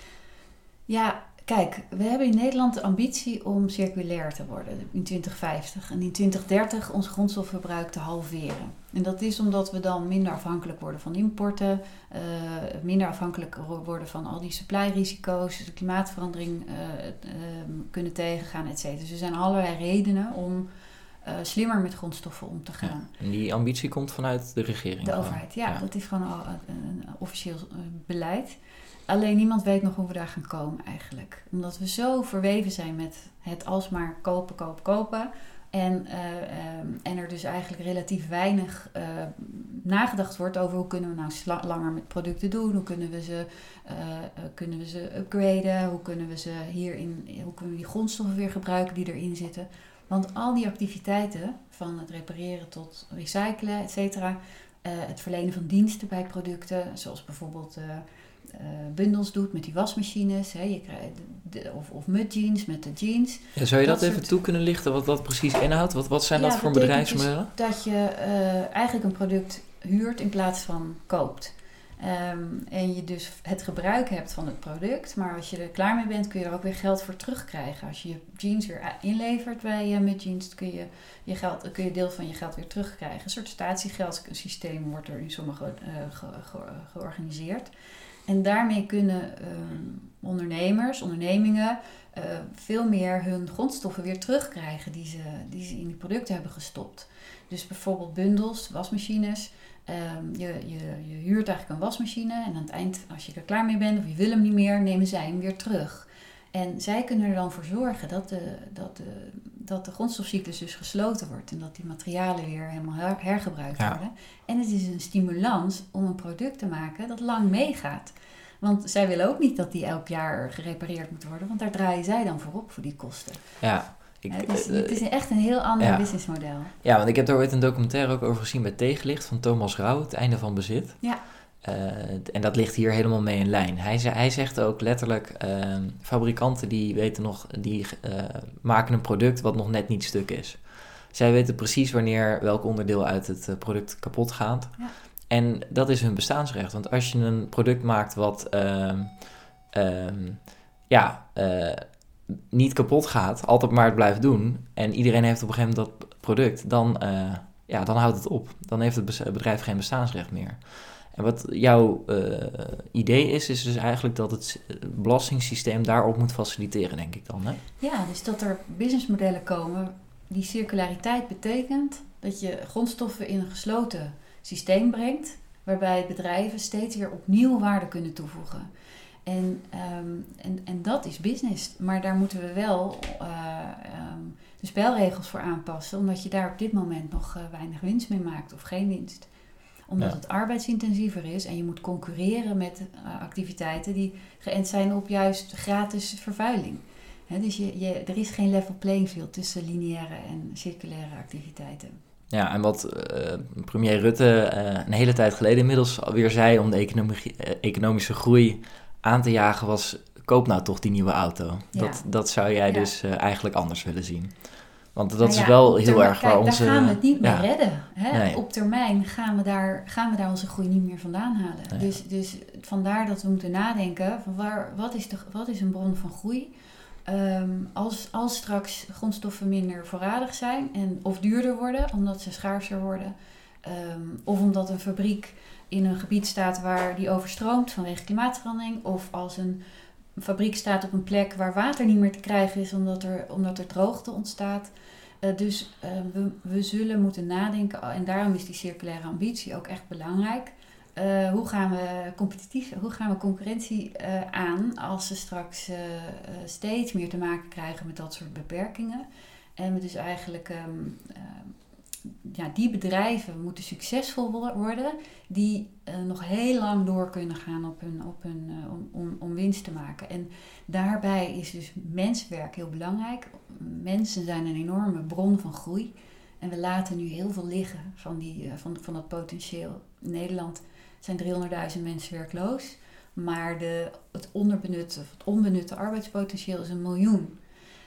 Ja, kijk, we hebben in Nederland de ambitie om circulair te worden in twintig vijftig. En in twintig dertig ons grondstofverbruik te halveren. En dat is omdat we dan minder afhankelijk worden van importen, uh, minder afhankelijk worden van al die supply-risico's, de klimaatverandering uh, uh, kunnen tegengaan, et cetera. Dus er zijn allerlei redenen om uh, slimmer met grondstoffen om te gaan. Ja, en die ambitie komt vanuit de regering? De gewoon. overheid, ja, ja. Dat is gewoon een, een officieel uh, beleid. Alleen niemand weet nog hoe we daar gaan komen eigenlijk. Omdat we zo verweven zijn met het alsmaar kopen, kopen, kopen. En, uh, um, en er dus eigenlijk relatief weinig uh, nagedacht wordt over hoe kunnen we nou sla- langer met producten doen. Hoe kunnen we ze, uh, uh, kunnen we ze upgraden. Hoe kunnen we ze hierin, hoe kunnen we die grondstoffen weer gebruiken die erin zitten. Want al die activiteiten, van het repareren tot recyclen, et cetera. Uh, het verlenen van diensten bij producten, zoals bijvoorbeeld Uh, Uh, bundels doet met die wasmachines, hè, je krijgt de, de, of, of mudjeans met de jeans. Ja, zou je dat, dat even soort... toe kunnen lichten, wat dat precies inhoudt? Wat, wat zijn ja, dat voor betekent bedrijfsmodellen? Dus dat je uh, eigenlijk een product huurt in plaats van koopt. Um, en je dus het gebruik hebt van het product, maar als je er klaar mee bent kun je er ook weer geld voor terugkrijgen. Als je je jeans weer inlevert bij uh, mudjeans, kun je, je geld, kun je deel van je geld weer terugkrijgen. Een soort statiegeldsysteem wordt er in sommige uh, ge, ge, georganiseerd. En daarmee kunnen uh, ondernemers, ondernemingen uh, veel meer hun grondstoffen weer terugkrijgen die ze, die ze in die producten hebben gestopt. Dus bijvoorbeeld bundels, wasmachines. Um, je, je, je huurt eigenlijk een wasmachine en aan het eind, als je er klaar mee bent of je wil hem niet meer, nemen zij hem weer terug. En zij kunnen er dan voor zorgen dat de, dat de, dat de grondstofcyclus dus gesloten wordt en dat die materialen weer helemaal her- hergebruikt Ja. worden. En het is een stimulans om een product te maken dat lang meegaat. Want zij willen ook niet dat die elk jaar gerepareerd moet worden, want daar draaien zij dan voor op, voor die kosten. Ja, ik, Het is, eh, het is echt een heel ander ja. businessmodel. ja, want ik heb daar ooit een documentaire ook over gezien bij Tegenlicht van Thomas Rauw, Het einde van bezit. Ja. Uh, en dat ligt hier helemaal mee in lijn. Hij, ze- hij zegt ook letterlijk, uh, fabrikanten die weten nog, die uh, maken een product wat nog net niet stuk is. Zij weten precies wanneer welk onderdeel uit het uh, product kapot gaat. Ja. En dat is hun bestaansrecht. Want als je een product maakt wat uh, uh, ja, uh, niet kapot gaat, altijd maar het blijft doen, en iedereen heeft op een gegeven moment dat product, dan, uh, ja, dan houdt het op. Dan heeft het bedrijf geen bestaansrecht meer. En wat jouw uh, idee is, is dus eigenlijk dat het belastingssysteem daarop moet faciliteren, denk ik dan, hè? Ja, dus dat er businessmodellen komen. Die circulariteit betekent dat je grondstoffen in een gesloten systeem brengt, waarbij bedrijven steeds weer opnieuw waarde kunnen toevoegen. En, um, en, en dat is business. Maar daar moeten we wel uh, um, de spelregels voor aanpassen, omdat je daar op dit moment nog uh, weinig winst mee maakt of geen winst. Omdat ja. het arbeidsintensiever is en je moet concurreren met uh, activiteiten die geënt zijn op juist gratis vervuiling. He, dus je, je, er is geen level playing field tussen lineaire en circulaire activiteiten. Ja, en wat uh, premier Rutte uh, een hele tijd geleden inmiddels alweer zei om de economie, uh, economische groei aan te jagen was, koop nou toch die nieuwe auto. Ja. Dat, dat zou jij ja. dus uh, eigenlijk anders willen zien. Want dat nou ja, is wel heel termijn, erg waar kijk, onze... daar gaan we het niet ja. meer redden. Hè? Nee. Op termijn gaan we, daar, gaan we daar onze groei niet meer vandaan halen. Nee. Dus, dus vandaar dat we moeten nadenken van waar, wat, is de, wat is een bron van groei? Um, als, als straks grondstoffen minder voorradig zijn en of duurder worden omdat ze schaarser worden, um, of omdat een fabriek in een gebied staat waar die overstroomt vanwege klimaatverandering, of als een fabriek staat op een plek waar water niet meer te krijgen is omdat er, omdat er droogte ontstaat. Uh, dus uh, we, we zullen moeten nadenken, en daarom is die circulaire ambitie ook echt belangrijk. Uh, hoe gaan we competitief, hoe gaan we concurrentie uh, aan als ze straks uh, uh, steeds meer te maken krijgen met dat soort beperkingen. En we dus eigenlijk, um, uh, ja, die bedrijven moeten succesvol worden die uh, nog heel lang door kunnen gaan op hun, op hun, uh, om, om, om winst te maken. En daarbij is dus menswerk heel belangrijk. Mensen zijn een enorme bron van groei. En we laten nu heel veel liggen van, die, uh, van, van dat potentieel. In Nederland zijn driehonderdduizend mensen werkloos. Maar de, het onderbenutte, of het onbenutte arbeidspotentieel is een miljoen.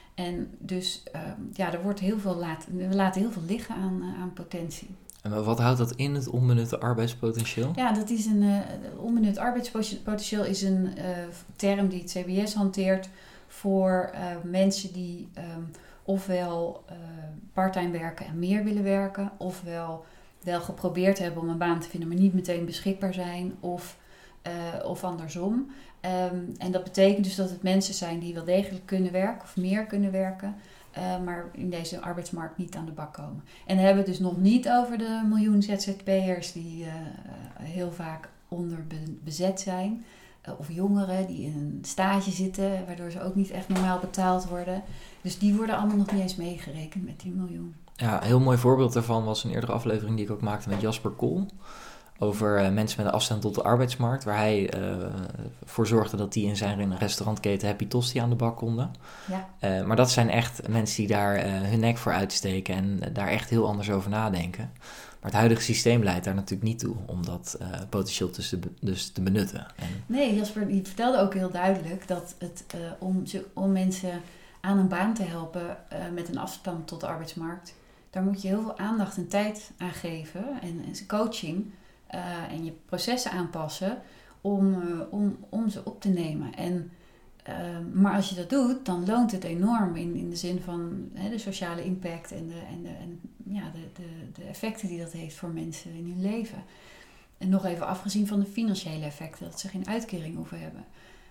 En dus uh, ja, er wordt heel veel laten, we laten heel veel liggen aan, uh, aan potentie. En wat houdt dat in, het onbenutte arbeidspotentieel? Ja, dat is een uh, onbenut arbeidspotentieel is een uh, term die het C B S hanteert voor uh, mensen die um, ofwel uh, parttime werken en meer willen werken, ofwel wel geprobeerd hebben om een baan te vinden, maar niet meteen beschikbaar zijn, of, uh, of andersom. Um, en dat betekent dus dat het mensen zijn die wel degelijk kunnen werken of meer kunnen werken, uh, maar in deze arbeidsmarkt niet aan de bak komen. En dan hebben we het dus nog niet over de miljoen Z Z P'ers die uh, heel vaak onderbezet zijn. Uh, of jongeren die in een stage zitten, waardoor ze ook niet echt normaal betaald worden. Dus die worden allemaal nog niet eens meegerekend met die miljoen. Ja, een heel mooi voorbeeld daarvan was een eerdere aflevering die ik ook maakte met Jasper Kool. Over uh, mensen met een afstand tot de arbeidsmarkt. Waar hij ervoor uh, zorgde dat die in zijn restaurantketen Happy Tosti aan de bak konden. Ja. Uh, maar dat zijn echt mensen die daar uh, hun nek voor uitsteken en uh, daar echt heel anders over nadenken. Maar het huidige systeem leidt daar natuurlijk niet toe om dat uh, potentieel dus te, dus te benutten. En... Nee, Jasper die vertelde ook heel duidelijk dat het uh, om, om mensen aan een baan te helpen uh, met een afstand tot de arbeidsmarkt, daar moet je heel veel aandacht en tijd aan geven en, en coaching uh, en je processen aanpassen om, uh, om, om ze op te nemen. En, uh, maar als je dat doet, dan loont het enorm in, in de zin van hè, de sociale impact en, de, en, de, en ja, de, de, de effecten die dat heeft voor mensen in hun leven. En nog even afgezien van de financiële effecten, dat ze geen uitkering hoeven hebben.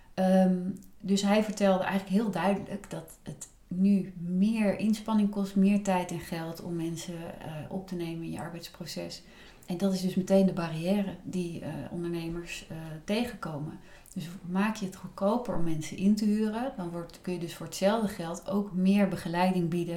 Um, dus hij vertelde eigenlijk heel duidelijk dat het nu meer inspanning kost, meer tijd en geld om mensen uh, op te nemen in je arbeidsproces. En dat is dus meteen de barrière die uh, ondernemers uh, tegenkomen. Dus maak je het goedkoper om mensen in te huren, dan wordt, kun je dus voor hetzelfde geld ook meer begeleiding bieden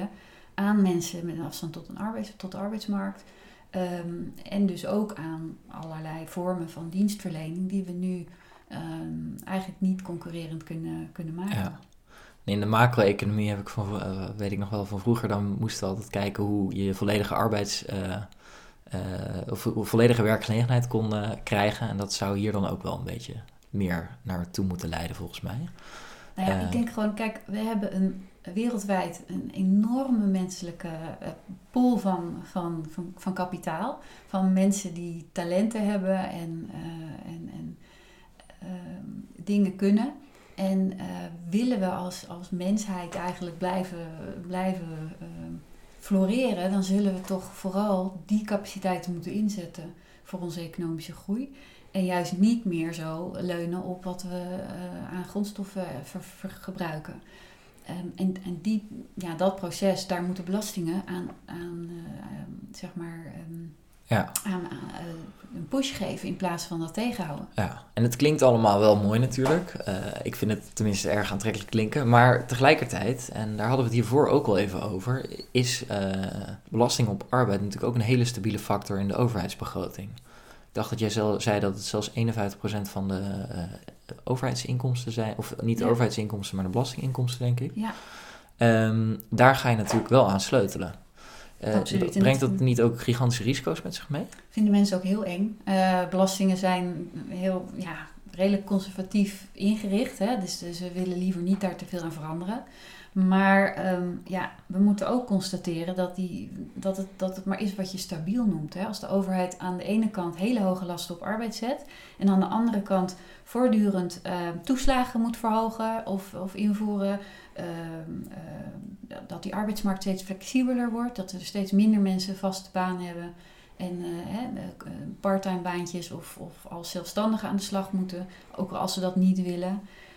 aan mensen met een afstand tot, een arbeids, tot de arbeidsmarkt. Um, en dus ook aan allerlei vormen van dienstverlening die we nu um, eigenlijk niet concurrerend kunnen, kunnen maken. Ja. In de macro-economie heb ik van, uh, weet ik nog wel van vroeger, dan moesten we altijd kijken hoe je volledige arbeids, uh, uh, of, of volledige werkgelegenheid kon uh, krijgen. En dat zou hier dan ook wel een beetje meer naartoe moeten leiden, volgens mij. Nou ja, uh, ik denk gewoon, kijk, we hebben een wereldwijd een enorme menselijke uh, pool van, van, van, van kapitaal. Van mensen die talenten hebben en, uh, en, en uh, dingen kunnen. En uh, willen we als, als mensheid eigenlijk blijven, blijven uh, floreren, dan zullen we toch vooral die capaciteiten moeten inzetten voor onze economische groei. En juist niet meer zo leunen op wat we uh, aan grondstoffen ver, ver, gebruiken. Um, en en die, ja, dat proces, daar moeten belastingen aan, aan uh, um, zeg maar, um, ja. aan, aan uh, een push geven in plaats van dat tegenhouden. Ja, en het klinkt allemaal wel mooi natuurlijk. Uh, ik vind het tenminste erg aantrekkelijk klinken. Maar tegelijkertijd, en daar hadden we het hiervoor ook al even over, is uh, belasting op arbeid natuurlijk ook een hele stabiele factor in de overheidsbegroting. Ik dacht dat jij zelf zei dat het zelfs eenenvijftig procent van de uh, overheidsinkomsten zijn, of niet de ja. overheidsinkomsten, maar de belastinginkomsten, denk ik. Ja. Um, daar ga je natuurlijk wel aan sleutelen. Uh, Absoluut. Brengt dat niet ook gigantische risico's met zich mee? Vinden mensen ook heel eng. Uh, belastingen zijn heel, ja, redelijk conservatief ingericht. Hè? Dus, dus we willen liever niet daar te veel aan veranderen. Maar um, ja, we moeten ook constateren dat, die, dat, het, dat het maar is wat je stabiel noemt. Hè? Als de overheid aan de ene kant hele hoge lasten op arbeid zet en aan de andere kant voortdurend uh, toeslagen moet verhogen of, of invoeren, uh, uh, dat die arbeidsmarkt steeds flexibeler wordt, dat er steeds minder mensen vaste baan hebben en uh, hè, uh, parttime baantjes of, of als zelfstandigen aan de slag moeten, ook als ze dat niet willen.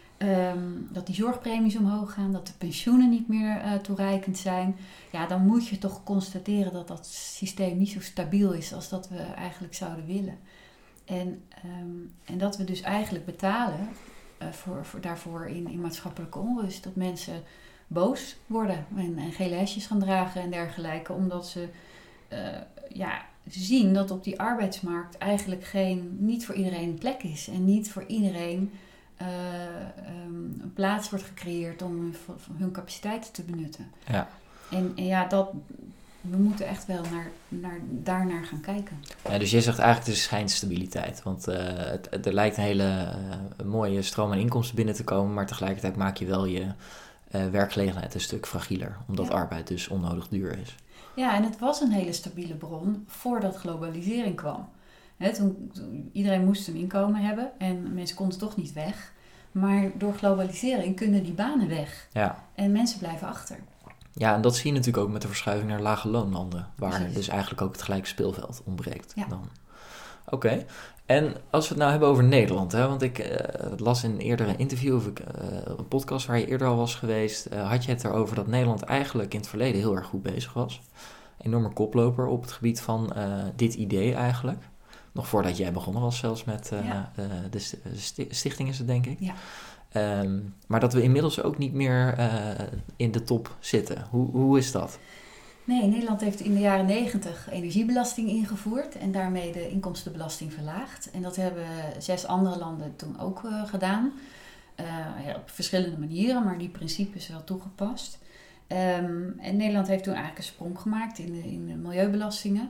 Um, dat die zorgpremies omhoog gaan, dat de pensioenen niet meer uh, toereikend zijn. Ja, dan moet je toch constateren dat dat systeem niet zo stabiel is als dat we eigenlijk zouden willen. En, um, en dat we dus eigenlijk betalen uh, voor, voor daarvoor in, in maatschappelijke onrust. Dat mensen boos worden en, en gele hesjes gaan dragen en dergelijke. Omdat ze uh, ja, zien dat op die arbeidsmarkt eigenlijk geen, niet voor iedereen een plek is. En niet voor iedereen Uh, um, een plaats wordt gecreëerd om hun, hun capaciteiten te benutten. Ja. En, en ja, dat, we moeten echt wel naar, naar, daarnaar gaan kijken. Ja, dus je zegt eigenlijk er is schijnstabiliteit. Want uh, het, het, er lijkt een hele uh, mooie stroom aan inkomsten binnen te komen, maar tegelijkertijd maak je wel je uh, werkgelegenheid een stuk fragieler, omdat ja. arbeid dus onnodig duur is. Ja, en het was een hele stabiele bron voordat globalisering kwam. He, toen, toen, iedereen moest een inkomen hebben en mensen konden toch niet weg. Maar door globalisering kunnen die banen weg. Ja. En mensen blijven achter. Ja, en dat zie je natuurlijk ook met de verschuiving naar lage loonlanden. Waar Precies. dus eigenlijk ook het gelijke speelveld ontbreekt. Ja. Oké. Okay. En als we het nou hebben over Nederland. Hè, want ik uh, las in een eerdere interview of ik, uh, een podcast waar je eerder al was geweest. Uh, had je het erover dat Nederland eigenlijk in het verleden heel erg goed bezig was. Enorme koploper op het gebied van uh, dit idee eigenlijk. Nog voordat jij begonnen was zelfs met uh, ja. uh, de stichting is het denk ik. Ja. Um, maar dat we inmiddels ook niet meer uh, in de top zitten. Hoe, hoe is dat? Nee, Nederland heeft in de jaren negentig energiebelasting ingevoerd en daarmee de inkomstenbelasting verlaagd. En dat hebben zes andere landen toen ook uh, gedaan. Uh, ja, op verschillende manieren, maar die principe is wel toegepast. Um, en Nederland heeft toen eigenlijk een sprong gemaakt in de, in de milieubelastingen.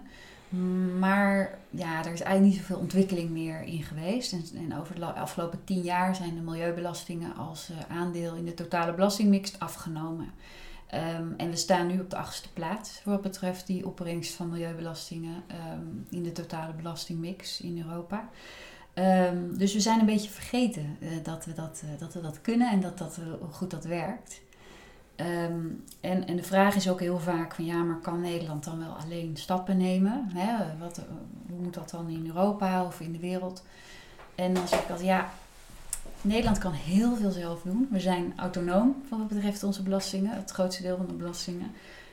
Maar ja, er is eigenlijk niet zoveel ontwikkeling meer in geweest. En, en over de afgelopen tien jaar zijn de milieubelastingen als uh, aandeel in de totale belastingmix afgenomen. Um, en we staan nu op de achtste plaats voor wat betreft die opbrengst van milieubelastingen um, in de totale belastingmix in Europa. Um, dus we zijn een beetje vergeten uh, dat, we dat, uh, dat we dat kunnen en dat dat, uh, hoe goed dat werkt. Um, en, en de vraag is ook heel vaak van ja, maar kan Nederland dan wel alleen stappen nemen? Hè? Wat, hoe moet dat dan in Europa of in de wereld? En dan zeg ik altijd ja, Nederland kan heel veel zelf doen. We zijn autonoom wat betreft onze belastingen, het grootste deel van de belastingen.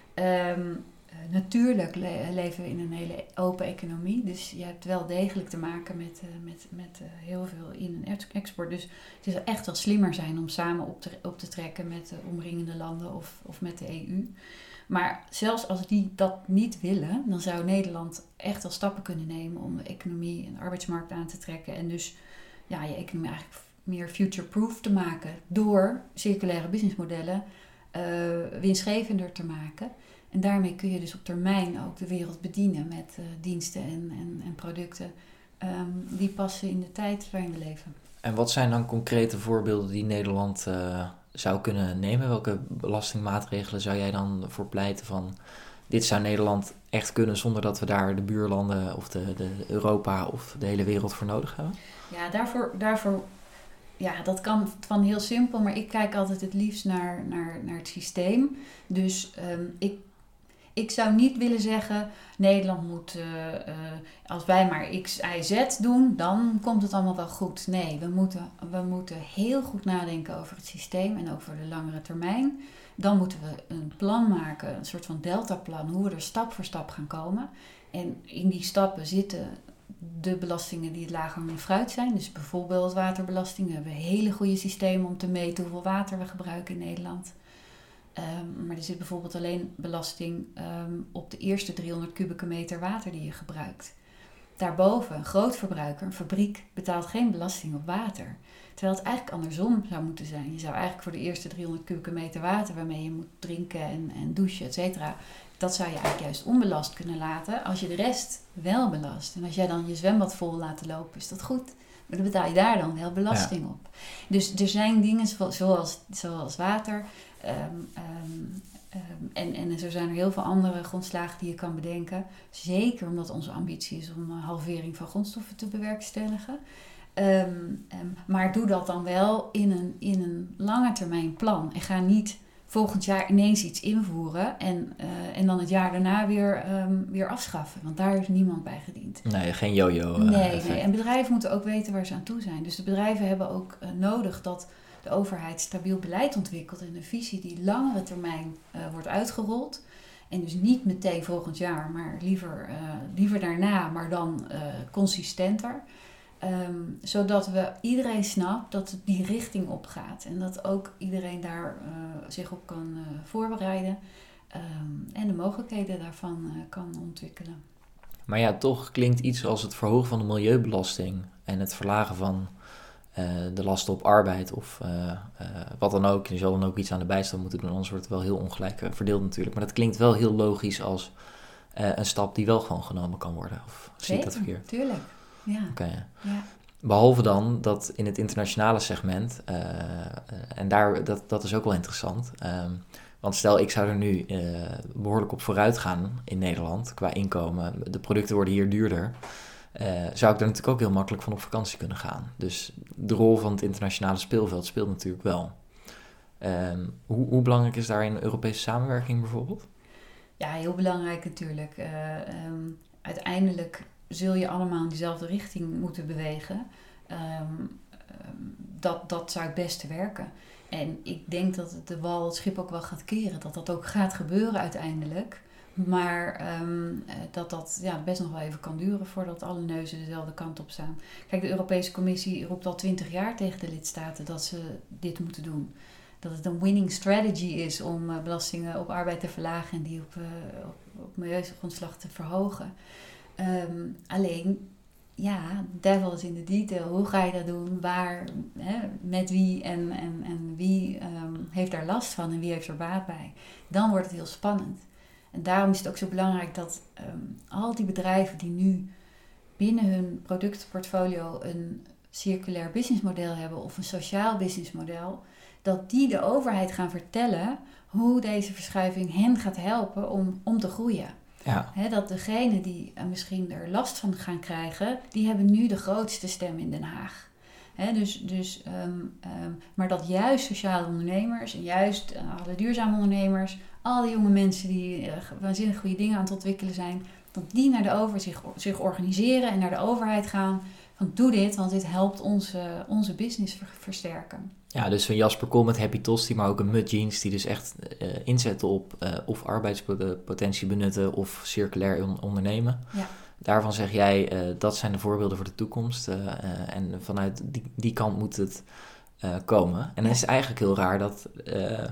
Um, uh, natuurlijk le- leven we in een hele open economie, dus je hebt wel degelijk te maken met, uh, met, met uh, heel veel in- en export. Dus het is echt wel slimmer zijn om samen op te, op te trekken met de omringende landen of, of met de E U. Maar zelfs als die dat niet willen, dan zou Nederland echt wel stappen kunnen nemen om de economie en de arbeidsmarkt aan te trekken. En dus ja, je economie eigenlijk meer future-proof te maken door circulaire businessmodellen uh, winstgevender te maken. En daarmee kun je dus op termijn ook de wereld bedienen met uh, diensten en, en, en producten um, die passen in de tijd waarin we leven. En wat zijn dan concrete voorbeelden die Nederland uh, zou kunnen nemen? Welke belastingmaatregelen zou jij dan voor pleiten van dit zou Nederland echt kunnen zonder dat we daar de buurlanden of de, de Europa of de hele wereld voor nodig hebben? Ja, daarvoor, daarvoor ja, dat kan van heel simpel, maar ik kijk altijd het liefst naar, naar, naar het systeem. Dus um, ik Ik zou niet willen zeggen, Nederland moet, uh, uh, als wij maar X, Y, Z doen, dan komt het allemaal wel goed. Nee, we moeten, we moeten heel goed nadenken over het systeem en ook voor de langere termijn. Dan moeten we een plan maken, een soort van deltaplan, hoe we er stap voor stap gaan komen. En in die stappen zitten de belastingen die het lager in fruit zijn. Dus bijvoorbeeld waterbelasting. We hebben een hele goede systeem om te meten hoeveel water we gebruiken in Nederland. Um, maar er zit bijvoorbeeld alleen belasting um, op de eerste driehonderd kubieke meter water die je gebruikt. Daarboven, een grootverbruiker, een fabriek, betaalt geen belasting op water. Terwijl het eigenlijk andersom zou moeten zijn. Je zou eigenlijk voor de eerste driehonderd kubieke meter water waarmee je moet drinken en, en douchen, et cetera, dat zou je eigenlijk juist onbelast kunnen laten als je de rest wel belast. En als jij dan je zwembad vol laat lopen, is dat goed. Maar dan betaal je daar dan wel belasting ja. op. Dus er zijn dingen zoals, zoals water. Um, um, um, en, en zo zijn er heel veel andere grondslagen die je kan bedenken. Zeker omdat onze ambitie is om een halvering van grondstoffen te bewerkstelligen. Um, um, maar doe dat dan wel in een, in een lange termijn plan. En ga niet volgend jaar ineens iets invoeren en, uh, en dan het jaar daarna weer, um, weer afschaffen. Want daar is niemand bij gediend. Nee, geen yo-yo. Uh, nee, nee, en bedrijven moeten ook weten waar ze aan toe zijn. Dus de bedrijven hebben ook uh, nodig dat de overheid stabiel beleid ontwikkelt en een visie die langere termijn uh, wordt uitgerold. En dus niet meteen volgend jaar, maar liever, uh, liever daarna, maar dan uh, consistenter. Um, zodat we iedereen snapt dat het die richting op gaat. En dat ook iedereen daar uh, zich op kan uh, voorbereiden. Um, en de mogelijkheden daarvan uh, kan ontwikkelen. Maar ja, toch klinkt iets als het verhogen van de milieubelasting en het verlagen van uh, de lasten op arbeid of uh, uh, wat dan ook. Je zal dan ook iets aan de bijstand moeten doen, anders wordt het wel heel ongelijk uh, verdeeld natuurlijk. Maar dat klinkt wel heel logisch als uh, een stap die wel gewoon genomen kan worden. Of zie ik dat verkeerd? Tuurlijk. Ja. Okay. Ja. Behalve dan dat in het internationale segment, uh, uh, en daar, dat, dat is ook wel interessant. Um, want stel, ik zou er nu uh, behoorlijk op vooruit gaan in Nederland qua inkomen. De producten worden hier duurder. Uh, zou ik daar natuurlijk ook heel makkelijk van op vakantie kunnen gaan. Dus de rol van het internationale speelveld speelt natuurlijk wel. Um, hoe, hoe belangrijk is daarin Europese samenwerking bijvoorbeeld? Ja, heel belangrijk natuurlijk. Uh, um, uiteindelijk zul je allemaal in dezelfde richting moeten bewegen. Um, um, dat, dat zou het beste werken. En ik denk dat de wal het schip ook wel gaat keren. Dat dat ook gaat gebeuren uiteindelijk. Maar um, dat dat ja, best nog wel even kan duren voordat alle neuzen dezelfde kant op staan. Kijk, de Europese Commissie roept al twintig jaar tegen de lidstaten dat ze dit moeten doen. Dat het een winning strategy is om uh, belastingen op arbeid te verlagen en die op, uh, op, op milieugrondslag te verhogen. Um, alleen, ja, devil is in the detail. Hoe ga je dat doen? Waar, hè, met wie en, en, en wie um, heeft daar last van en wie heeft er baat bij? Dan wordt het heel spannend. En daarom is het ook zo belangrijk dat um, al die bedrijven die nu binnen hun productportfolio een circulair businessmodel hebben of een sociaal businessmodel, dat die de overheid gaan vertellen hoe deze verschuiving hen gaat helpen om, om te groeien. Ja. He, dat degenen die uh, misschien er last van gaan krijgen, die hebben nu de grootste stem in Den Haag. He, dus, dus, um, um, maar dat juist sociale ondernemers en juist uh, alle duurzame ondernemers, al die jonge mensen die uh, waanzinnig goede dingen aan het ontwikkelen zijn, dat die naar de over, zich, zich organiseren en naar de overheid gaan. Van doe dit, want dit helpt onze, onze business ver, versterken. Ja, dus van Jasper Kool met Happy Tosti, maar ook een Mud Jeans die dus echt uh, inzetten op uh, of arbeidspotentie benutten of circulair on- ondernemen. Ja. Daarvan zeg jij, uh, dat zijn de voorbeelden voor de toekomst. Uh, uh, en vanuit die, die kant moet het uh, komen. En dan ja. is het eigenlijk heel raar dat uh,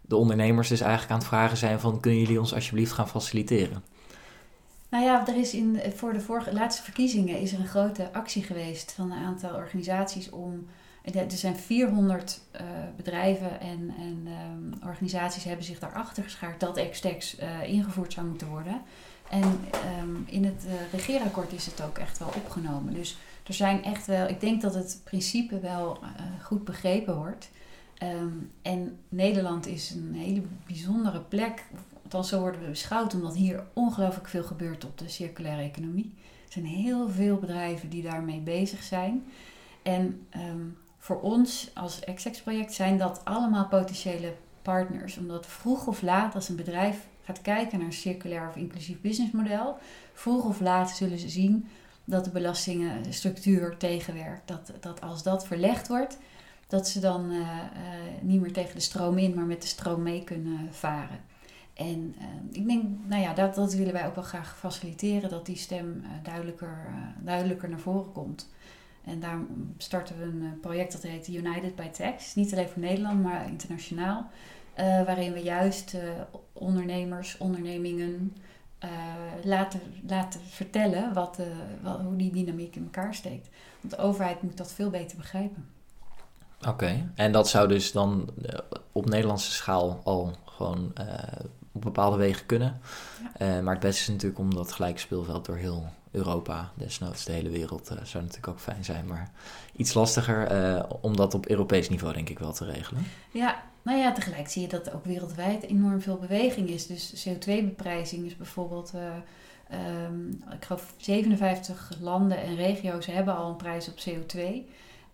de ondernemers dus eigenlijk aan het vragen zijn van kunnen jullie ons alsjeblieft gaan faciliteren? Nou ja, er is in, voor de vorige, laatste verkiezingen is er een grote actie geweest van een aantal organisaties om... Er zijn vierhonderd uh, bedrijven en, en um, organisaties hebben zich daarachter geschaard dat X-Tax uh, ingevoerd zou moeten worden. En um, in het uh, regeerakkoord is het ook echt wel opgenomen. Dus er zijn echt wel, ik denk dat het principe wel uh, goed begrepen wordt. Um, en Nederland is een hele bijzondere plek, althans zo worden we beschouwd, omdat hier ongelooflijk veel gebeurt op de circulaire economie. Er zijn heel veel bedrijven die daarmee bezig zijn. En um, voor ons als X-Tax-project zijn dat allemaal potentiële partners. Omdat vroeg of laat, als een bedrijf gaat kijken naar een circulair of inclusief businessmodel, vroeg of laat zullen ze zien dat de belastingenstructuur tegenwerkt. Dat, dat als dat verlegd wordt, dat ze dan uh, uh, niet meer tegen de stroom in, maar met de stroom mee kunnen varen. En uh, ik denk, nou ja, dat, dat willen wij ook wel graag faciliteren, dat die stem uh, duidelijker, uh, duidelijker naar voren komt. En daar starten we een project dat heet United by Tax. Niet alleen voor Nederland, maar internationaal. Uh, waarin we juist uh, ondernemers, ondernemingen uh, laten, laten vertellen wat, uh, wat, hoe die dynamiek in elkaar steekt. Want de overheid moet dat veel beter begrijpen. Oké, okay. En dat zou dus dan uh, op Nederlandse schaal al gewoon uh, op bepaalde wegen kunnen. Ja. Uh, maar het beste is natuurlijk om dat gelijke speelveld door heel Europa, desnoods de hele wereld, uh, zou natuurlijk ook fijn zijn. Maar iets lastiger uh, om dat op Europees niveau denk ik wel te regelen. Ja, nou ja, tegelijk zie je dat er ook wereldwijd enorm veel beweging is. Dus C O twee beprijzing is bijvoorbeeld, uh, um, ik geloof zevenenvijftig landen en regio's hebben al een prijs op C O twee.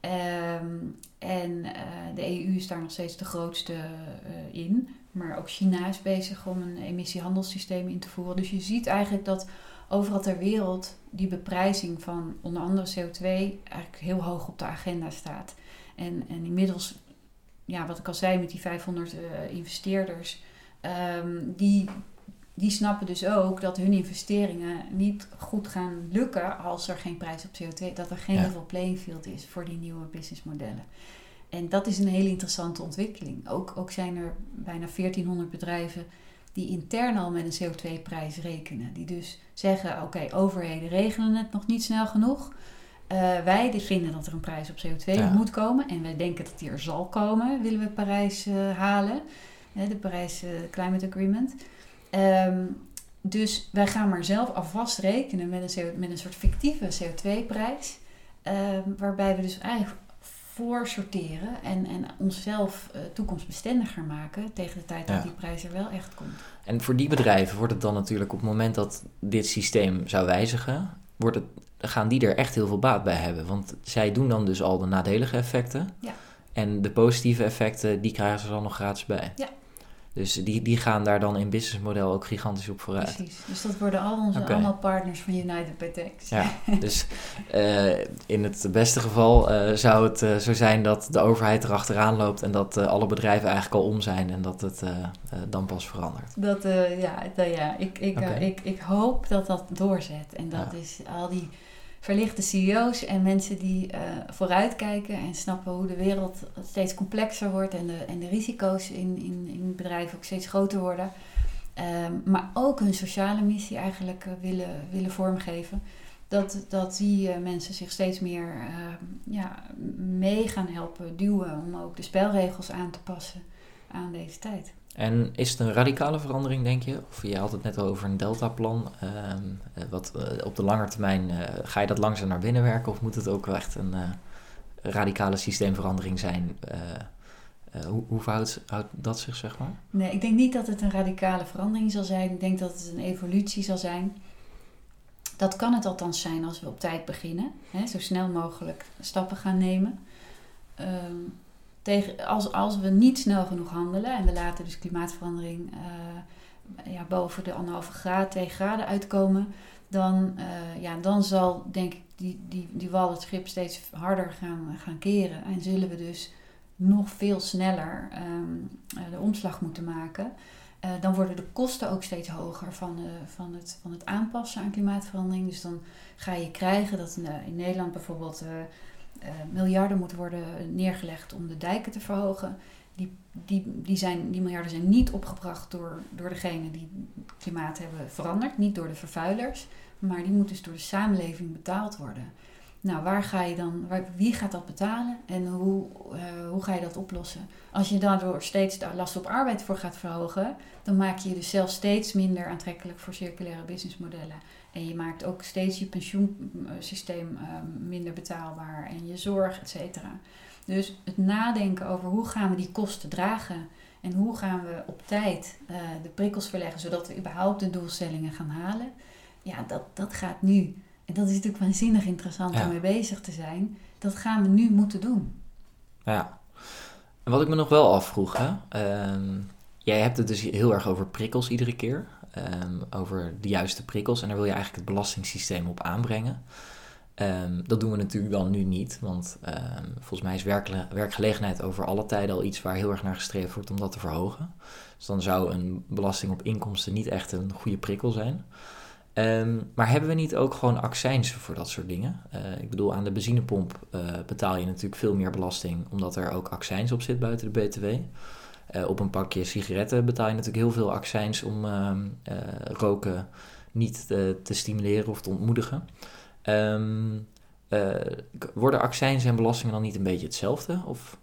Um, en uh, de E U is daar nog steeds de grootste uh, in. Maar ook China is bezig om een emissiehandelssysteem in te voeren. Dus je ziet eigenlijk dat overal ter wereld die beprijzing van onder andere C O twee eigenlijk heel hoog op de agenda staat. En, en inmiddels, ja, wat ik al zei met die vijfhonderd uh, investeerders, um, die, die snappen dus ook dat hun investeringen niet goed gaan lukken als er geen prijs op C O twee, dat er geen ja. level playing field is voor die nieuwe businessmodellen. En dat is een hele interessante ontwikkeling. Ook, ook zijn er bijna veertienhonderd bedrijven die intern al met een C O twee prijs rekenen. Die dus zeggen, oké, okay, overheden regelen het nog niet snel genoeg. Uh, wij vinden dat er een prijs op C O twee ja. moet komen. En wij denken dat die er zal komen, willen we Parijs uh, halen. Uh, de Parijs uh, Climate Agreement. Um, dus wij gaan maar zelf alvast rekenen met een, met een soort fictieve C O twee prijs. Uh, waarbij we dus eigenlijk voor sorteren en, en onszelf uh, toekomstbestendiger maken tegen de tijd dat ja. die prijs er wel echt komt. En voor die bedrijven wordt het dan natuurlijk op het moment dat dit systeem zou wijzigen, wordt het, gaan die er echt heel veel baat bij hebben. Want zij doen dan dus al de nadelige effecten. Ja. En de positieve effecten, die krijgen ze dan nog gratis bij. Ja. Dus die, die gaan daar dan in businessmodel ook gigantisch op vooruit. Precies, dus dat worden al onze okay. allemaal partners van United by Tax. Ja, dus uh, in het beste geval uh, zou het uh, zo zijn dat de overheid erachteraan loopt en dat uh, alle bedrijven eigenlijk al om zijn en dat het uh, uh, dan pas verandert. Dat, uh, ja, dat, ja. Ik, ik, okay. uh, ik, ik hoop dat dat doorzet en dat ja. is al die verlichte C E O's en mensen die uh, vooruitkijken en snappen hoe de wereld steeds complexer wordt en de, en de risico's in, in, in bedrijven ook steeds groter worden. Um, maar ook hun sociale missie eigenlijk uh, willen, willen vormgeven. Dat, dat die uh, mensen zich steeds meer uh, ja, mee gaan helpen duwen om ook de spelregels aan te passen aan deze tijd. En is het een radicale verandering, denk je? Of je had het net al over een deltaplan. Uh, wat, uh, op de lange termijn, uh, ga je dat langzaam naar binnen werken? Of moet het ook wel echt een uh, radicale systeemverandering zijn? Uh, uh, hoe hoe verhoudt houdt dat zich, zeg maar? Nee, ik denk niet dat het een radicale verandering zal zijn. Ik denk dat het een evolutie zal zijn. Dat kan het althans zijn als we op tijd beginnen. Hè, zo snel mogelijk stappen gaan nemen. Um, Tegen, als, als we niet snel genoeg handelen en we laten dus klimaatverandering uh, ja, boven de anderhalve graad, twee graden uitkomen, dan, uh, ja, dan zal denk ik die, die, die wal het schip steeds harder gaan, gaan keren. En zullen we dus nog veel sneller um, uh, de omslag moeten maken. Uh, dan worden de kosten ook steeds hoger van, uh, van, het, van het aanpassen aan klimaatverandering. Dus dan ga je krijgen dat in, uh, in Nederland bijvoorbeeld Uh, Uh, miljarden moeten worden neergelegd om de dijken te verhogen. die, die, die, zijn, die miljarden zijn niet opgebracht door, door degene die het klimaat hebben veranderd. Niet door de vervuilers. Maar die moet dus door de samenleving betaald worden. Nou, waar ga je dan, waar, wie gaat dat betalen en hoe, uh, hoe ga je dat oplossen? Als je daardoor steeds de last op arbeid voor gaat verhogen, dan maak je je dus zelf steeds minder aantrekkelijk voor circulaire businessmodellen. En je maakt ook steeds je pensioensysteem uh, minder betaalbaar en je zorg, et cetera. Dus het nadenken over hoe gaan we die kosten dragen en hoe gaan we op tijd uh, de prikkels verleggen, zodat we überhaupt de doelstellingen gaan halen. Ja, dat, dat gaat nu. En dat is natuurlijk waanzinnig interessant ja. om mee bezig te zijn. Dat gaan we nu moeten doen. Ja. En wat ik me nog wel afvroeg, hè? Um, jij hebt het dus heel erg over prikkels iedere keer. Um, over de juiste prikkels. En daar wil je eigenlijk het belastingssysteem op aanbrengen. Um, dat doen we natuurlijk dan nu niet. Want um, volgens mij is werkle- werkgelegenheid over alle tijden al iets waar heel erg naar gestreefd wordt om dat te verhogen. Dus dan zou een belasting op inkomsten niet echt een goede prikkel zijn. Um, maar hebben we niet ook gewoon accijnsen voor dat soort dingen? Uh, ik bedoel, aan de benzinepomp uh, betaal je natuurlijk veel meer belasting, omdat er ook accijns op zit buiten de B T W. Uh, op een pakje sigaretten betaal je natuurlijk heel veel accijns om uh, uh, roken niet te, te stimuleren of te ontmoedigen. Um, uh, worden accijns en belastingen dan niet een beetje hetzelfde? Of?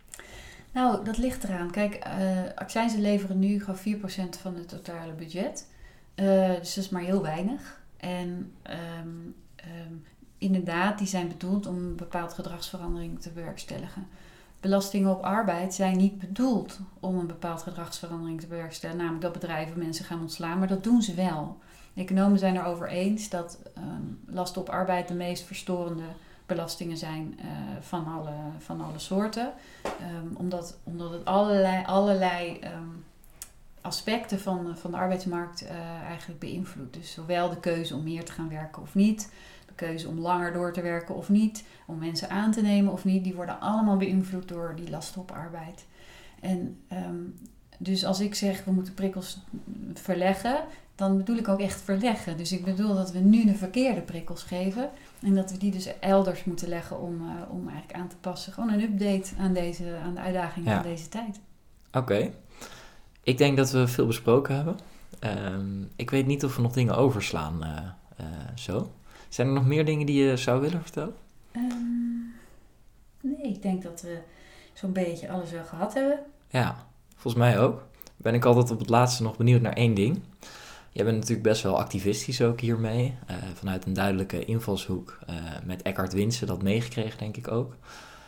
Nou, dat ligt eraan. Kijk, uh, accijnsen leveren nu gewoon vier procent van het totale budget. Uh, dus dat is maar heel weinig. En um, um, inderdaad, die zijn bedoeld om een bepaald gedragsverandering te bewerkstelligen. Belastingen op arbeid zijn niet bedoeld om een bepaald gedragsverandering te bewerkstelligen. Namelijk dat bedrijven mensen gaan ontslaan, maar dat doen ze wel. De economen zijn erover eens dat um, lasten op arbeid de meest verstorende belastingen zijn uh, van, alle, van alle soorten. Um, omdat, omdat het allerlei... allerlei um, aspecten van, van de arbeidsmarkt uh, eigenlijk beïnvloedt. Dus zowel de keuze om meer te gaan werken of niet, de keuze om langer door te werken of niet, om mensen aan te nemen of niet, die worden allemaal beïnvloed door die lasten op arbeid. En um, dus als ik zeg we moeten prikkels verleggen, dan bedoel ik ook echt verleggen. Dus ik bedoel dat we nu de verkeerde prikkels geven en dat we die dus elders moeten leggen om, uh, om eigenlijk aan te passen. Gewoon een update aan, deze, aan de uitdagingen ja. van deze tijd. Oké. Okay. Ik denk dat we veel besproken hebben. Um, ik weet niet of we nog dingen overslaan uh, uh, zo. Zijn er nog meer dingen die je zou willen vertellen? Um, nee, ik denk dat we zo'n beetje alles wel gehad hebben. Ja, volgens mij ook. Ben ik altijd op het laatste nog benieuwd naar één ding. Jij bent natuurlijk best wel activistisch ook hiermee. Uh, vanuit een duidelijke invalshoek. Uh, met Eckhart Winsen dat meegekregen, denk ik ook.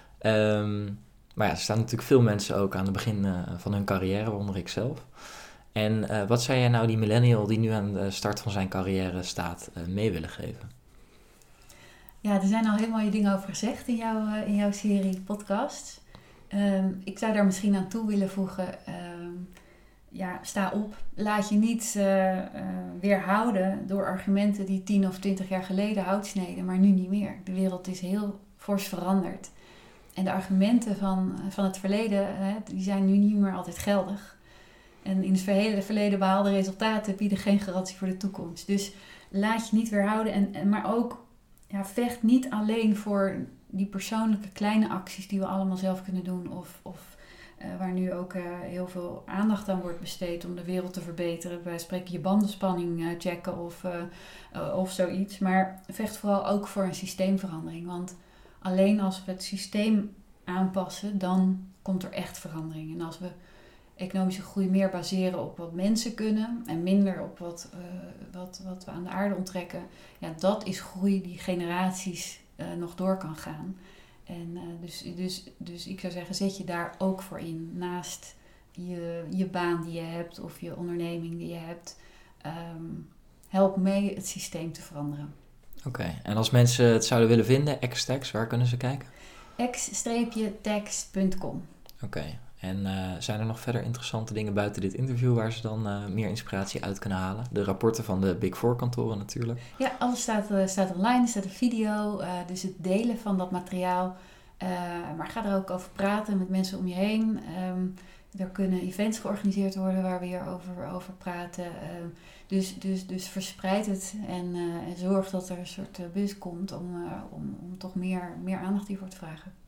Um, Maar ja, er staan natuurlijk veel mensen ook aan het begin uh, van hun carrière, waaronder ik zelf. En uh, wat zou jij nou die millennial die nu aan de start van zijn carrière staat uh, mee willen geven? Ja, er zijn al heel mooie dingen over gezegd in, jouw, uh, in jouw serie podcast. Um, ik zou daar misschien aan toe willen voegen. Um, ja, sta op. Laat je niet uh, uh, weerhouden door argumenten die tien of twintig jaar geleden hout sneden, maar nu niet meer. De wereld is heel fors veranderd. En de argumenten van, van het verleden, hè, die zijn nu niet meer altijd geldig. En in het verleden, verleden behaalde resultaten bieden geen garantie voor de toekomst. Dus laat je niet weerhouden. En, en, maar ook ja, vecht niet alleen voor die persoonlijke kleine acties die we allemaal zelf kunnen doen. Of, of uh, waar nu ook uh, heel veel aandacht aan wordt besteed om de wereld te verbeteren. Wij spreken je bandenspanning uh, checken of, uh, uh, of zoiets. Maar vecht vooral ook voor een systeemverandering. Want alleen als we het systeem aanpassen, dan komt er echt verandering. En als we economische groei meer baseren op wat mensen kunnen en minder op wat, uh, wat, wat we aan de aarde onttrekken, ja, dat is groei die generaties uh, nog door kan gaan. En uh, dus, dus, dus ik zou zeggen, zet je daar ook voor in. Naast je, je baan die je hebt of je onderneming die je hebt, um, help mee het systeem te veranderen. Oké, okay. En als mensen het zouden willen vinden, X-Tax, waar kunnen ze kijken? x tax punt com. Oké, okay. En uh, zijn er nog verder interessante dingen buiten dit interview waar ze dan uh, meer inspiratie uit kunnen halen? De rapporten van de Big Four kantoren natuurlijk. Ja, alles staat, uh, staat online, er staat een video, uh, dus het delen van dat materiaal. Uh, maar ga er ook over praten met mensen om je heen. Um, er kunnen events georganiseerd worden waar we hier over, over praten. Uh, dus, dus, dus verspreid het en, uh, en zorg dat er een soort uh, bus komt om, uh, om, om toch meer, meer aandacht hiervoor te vragen.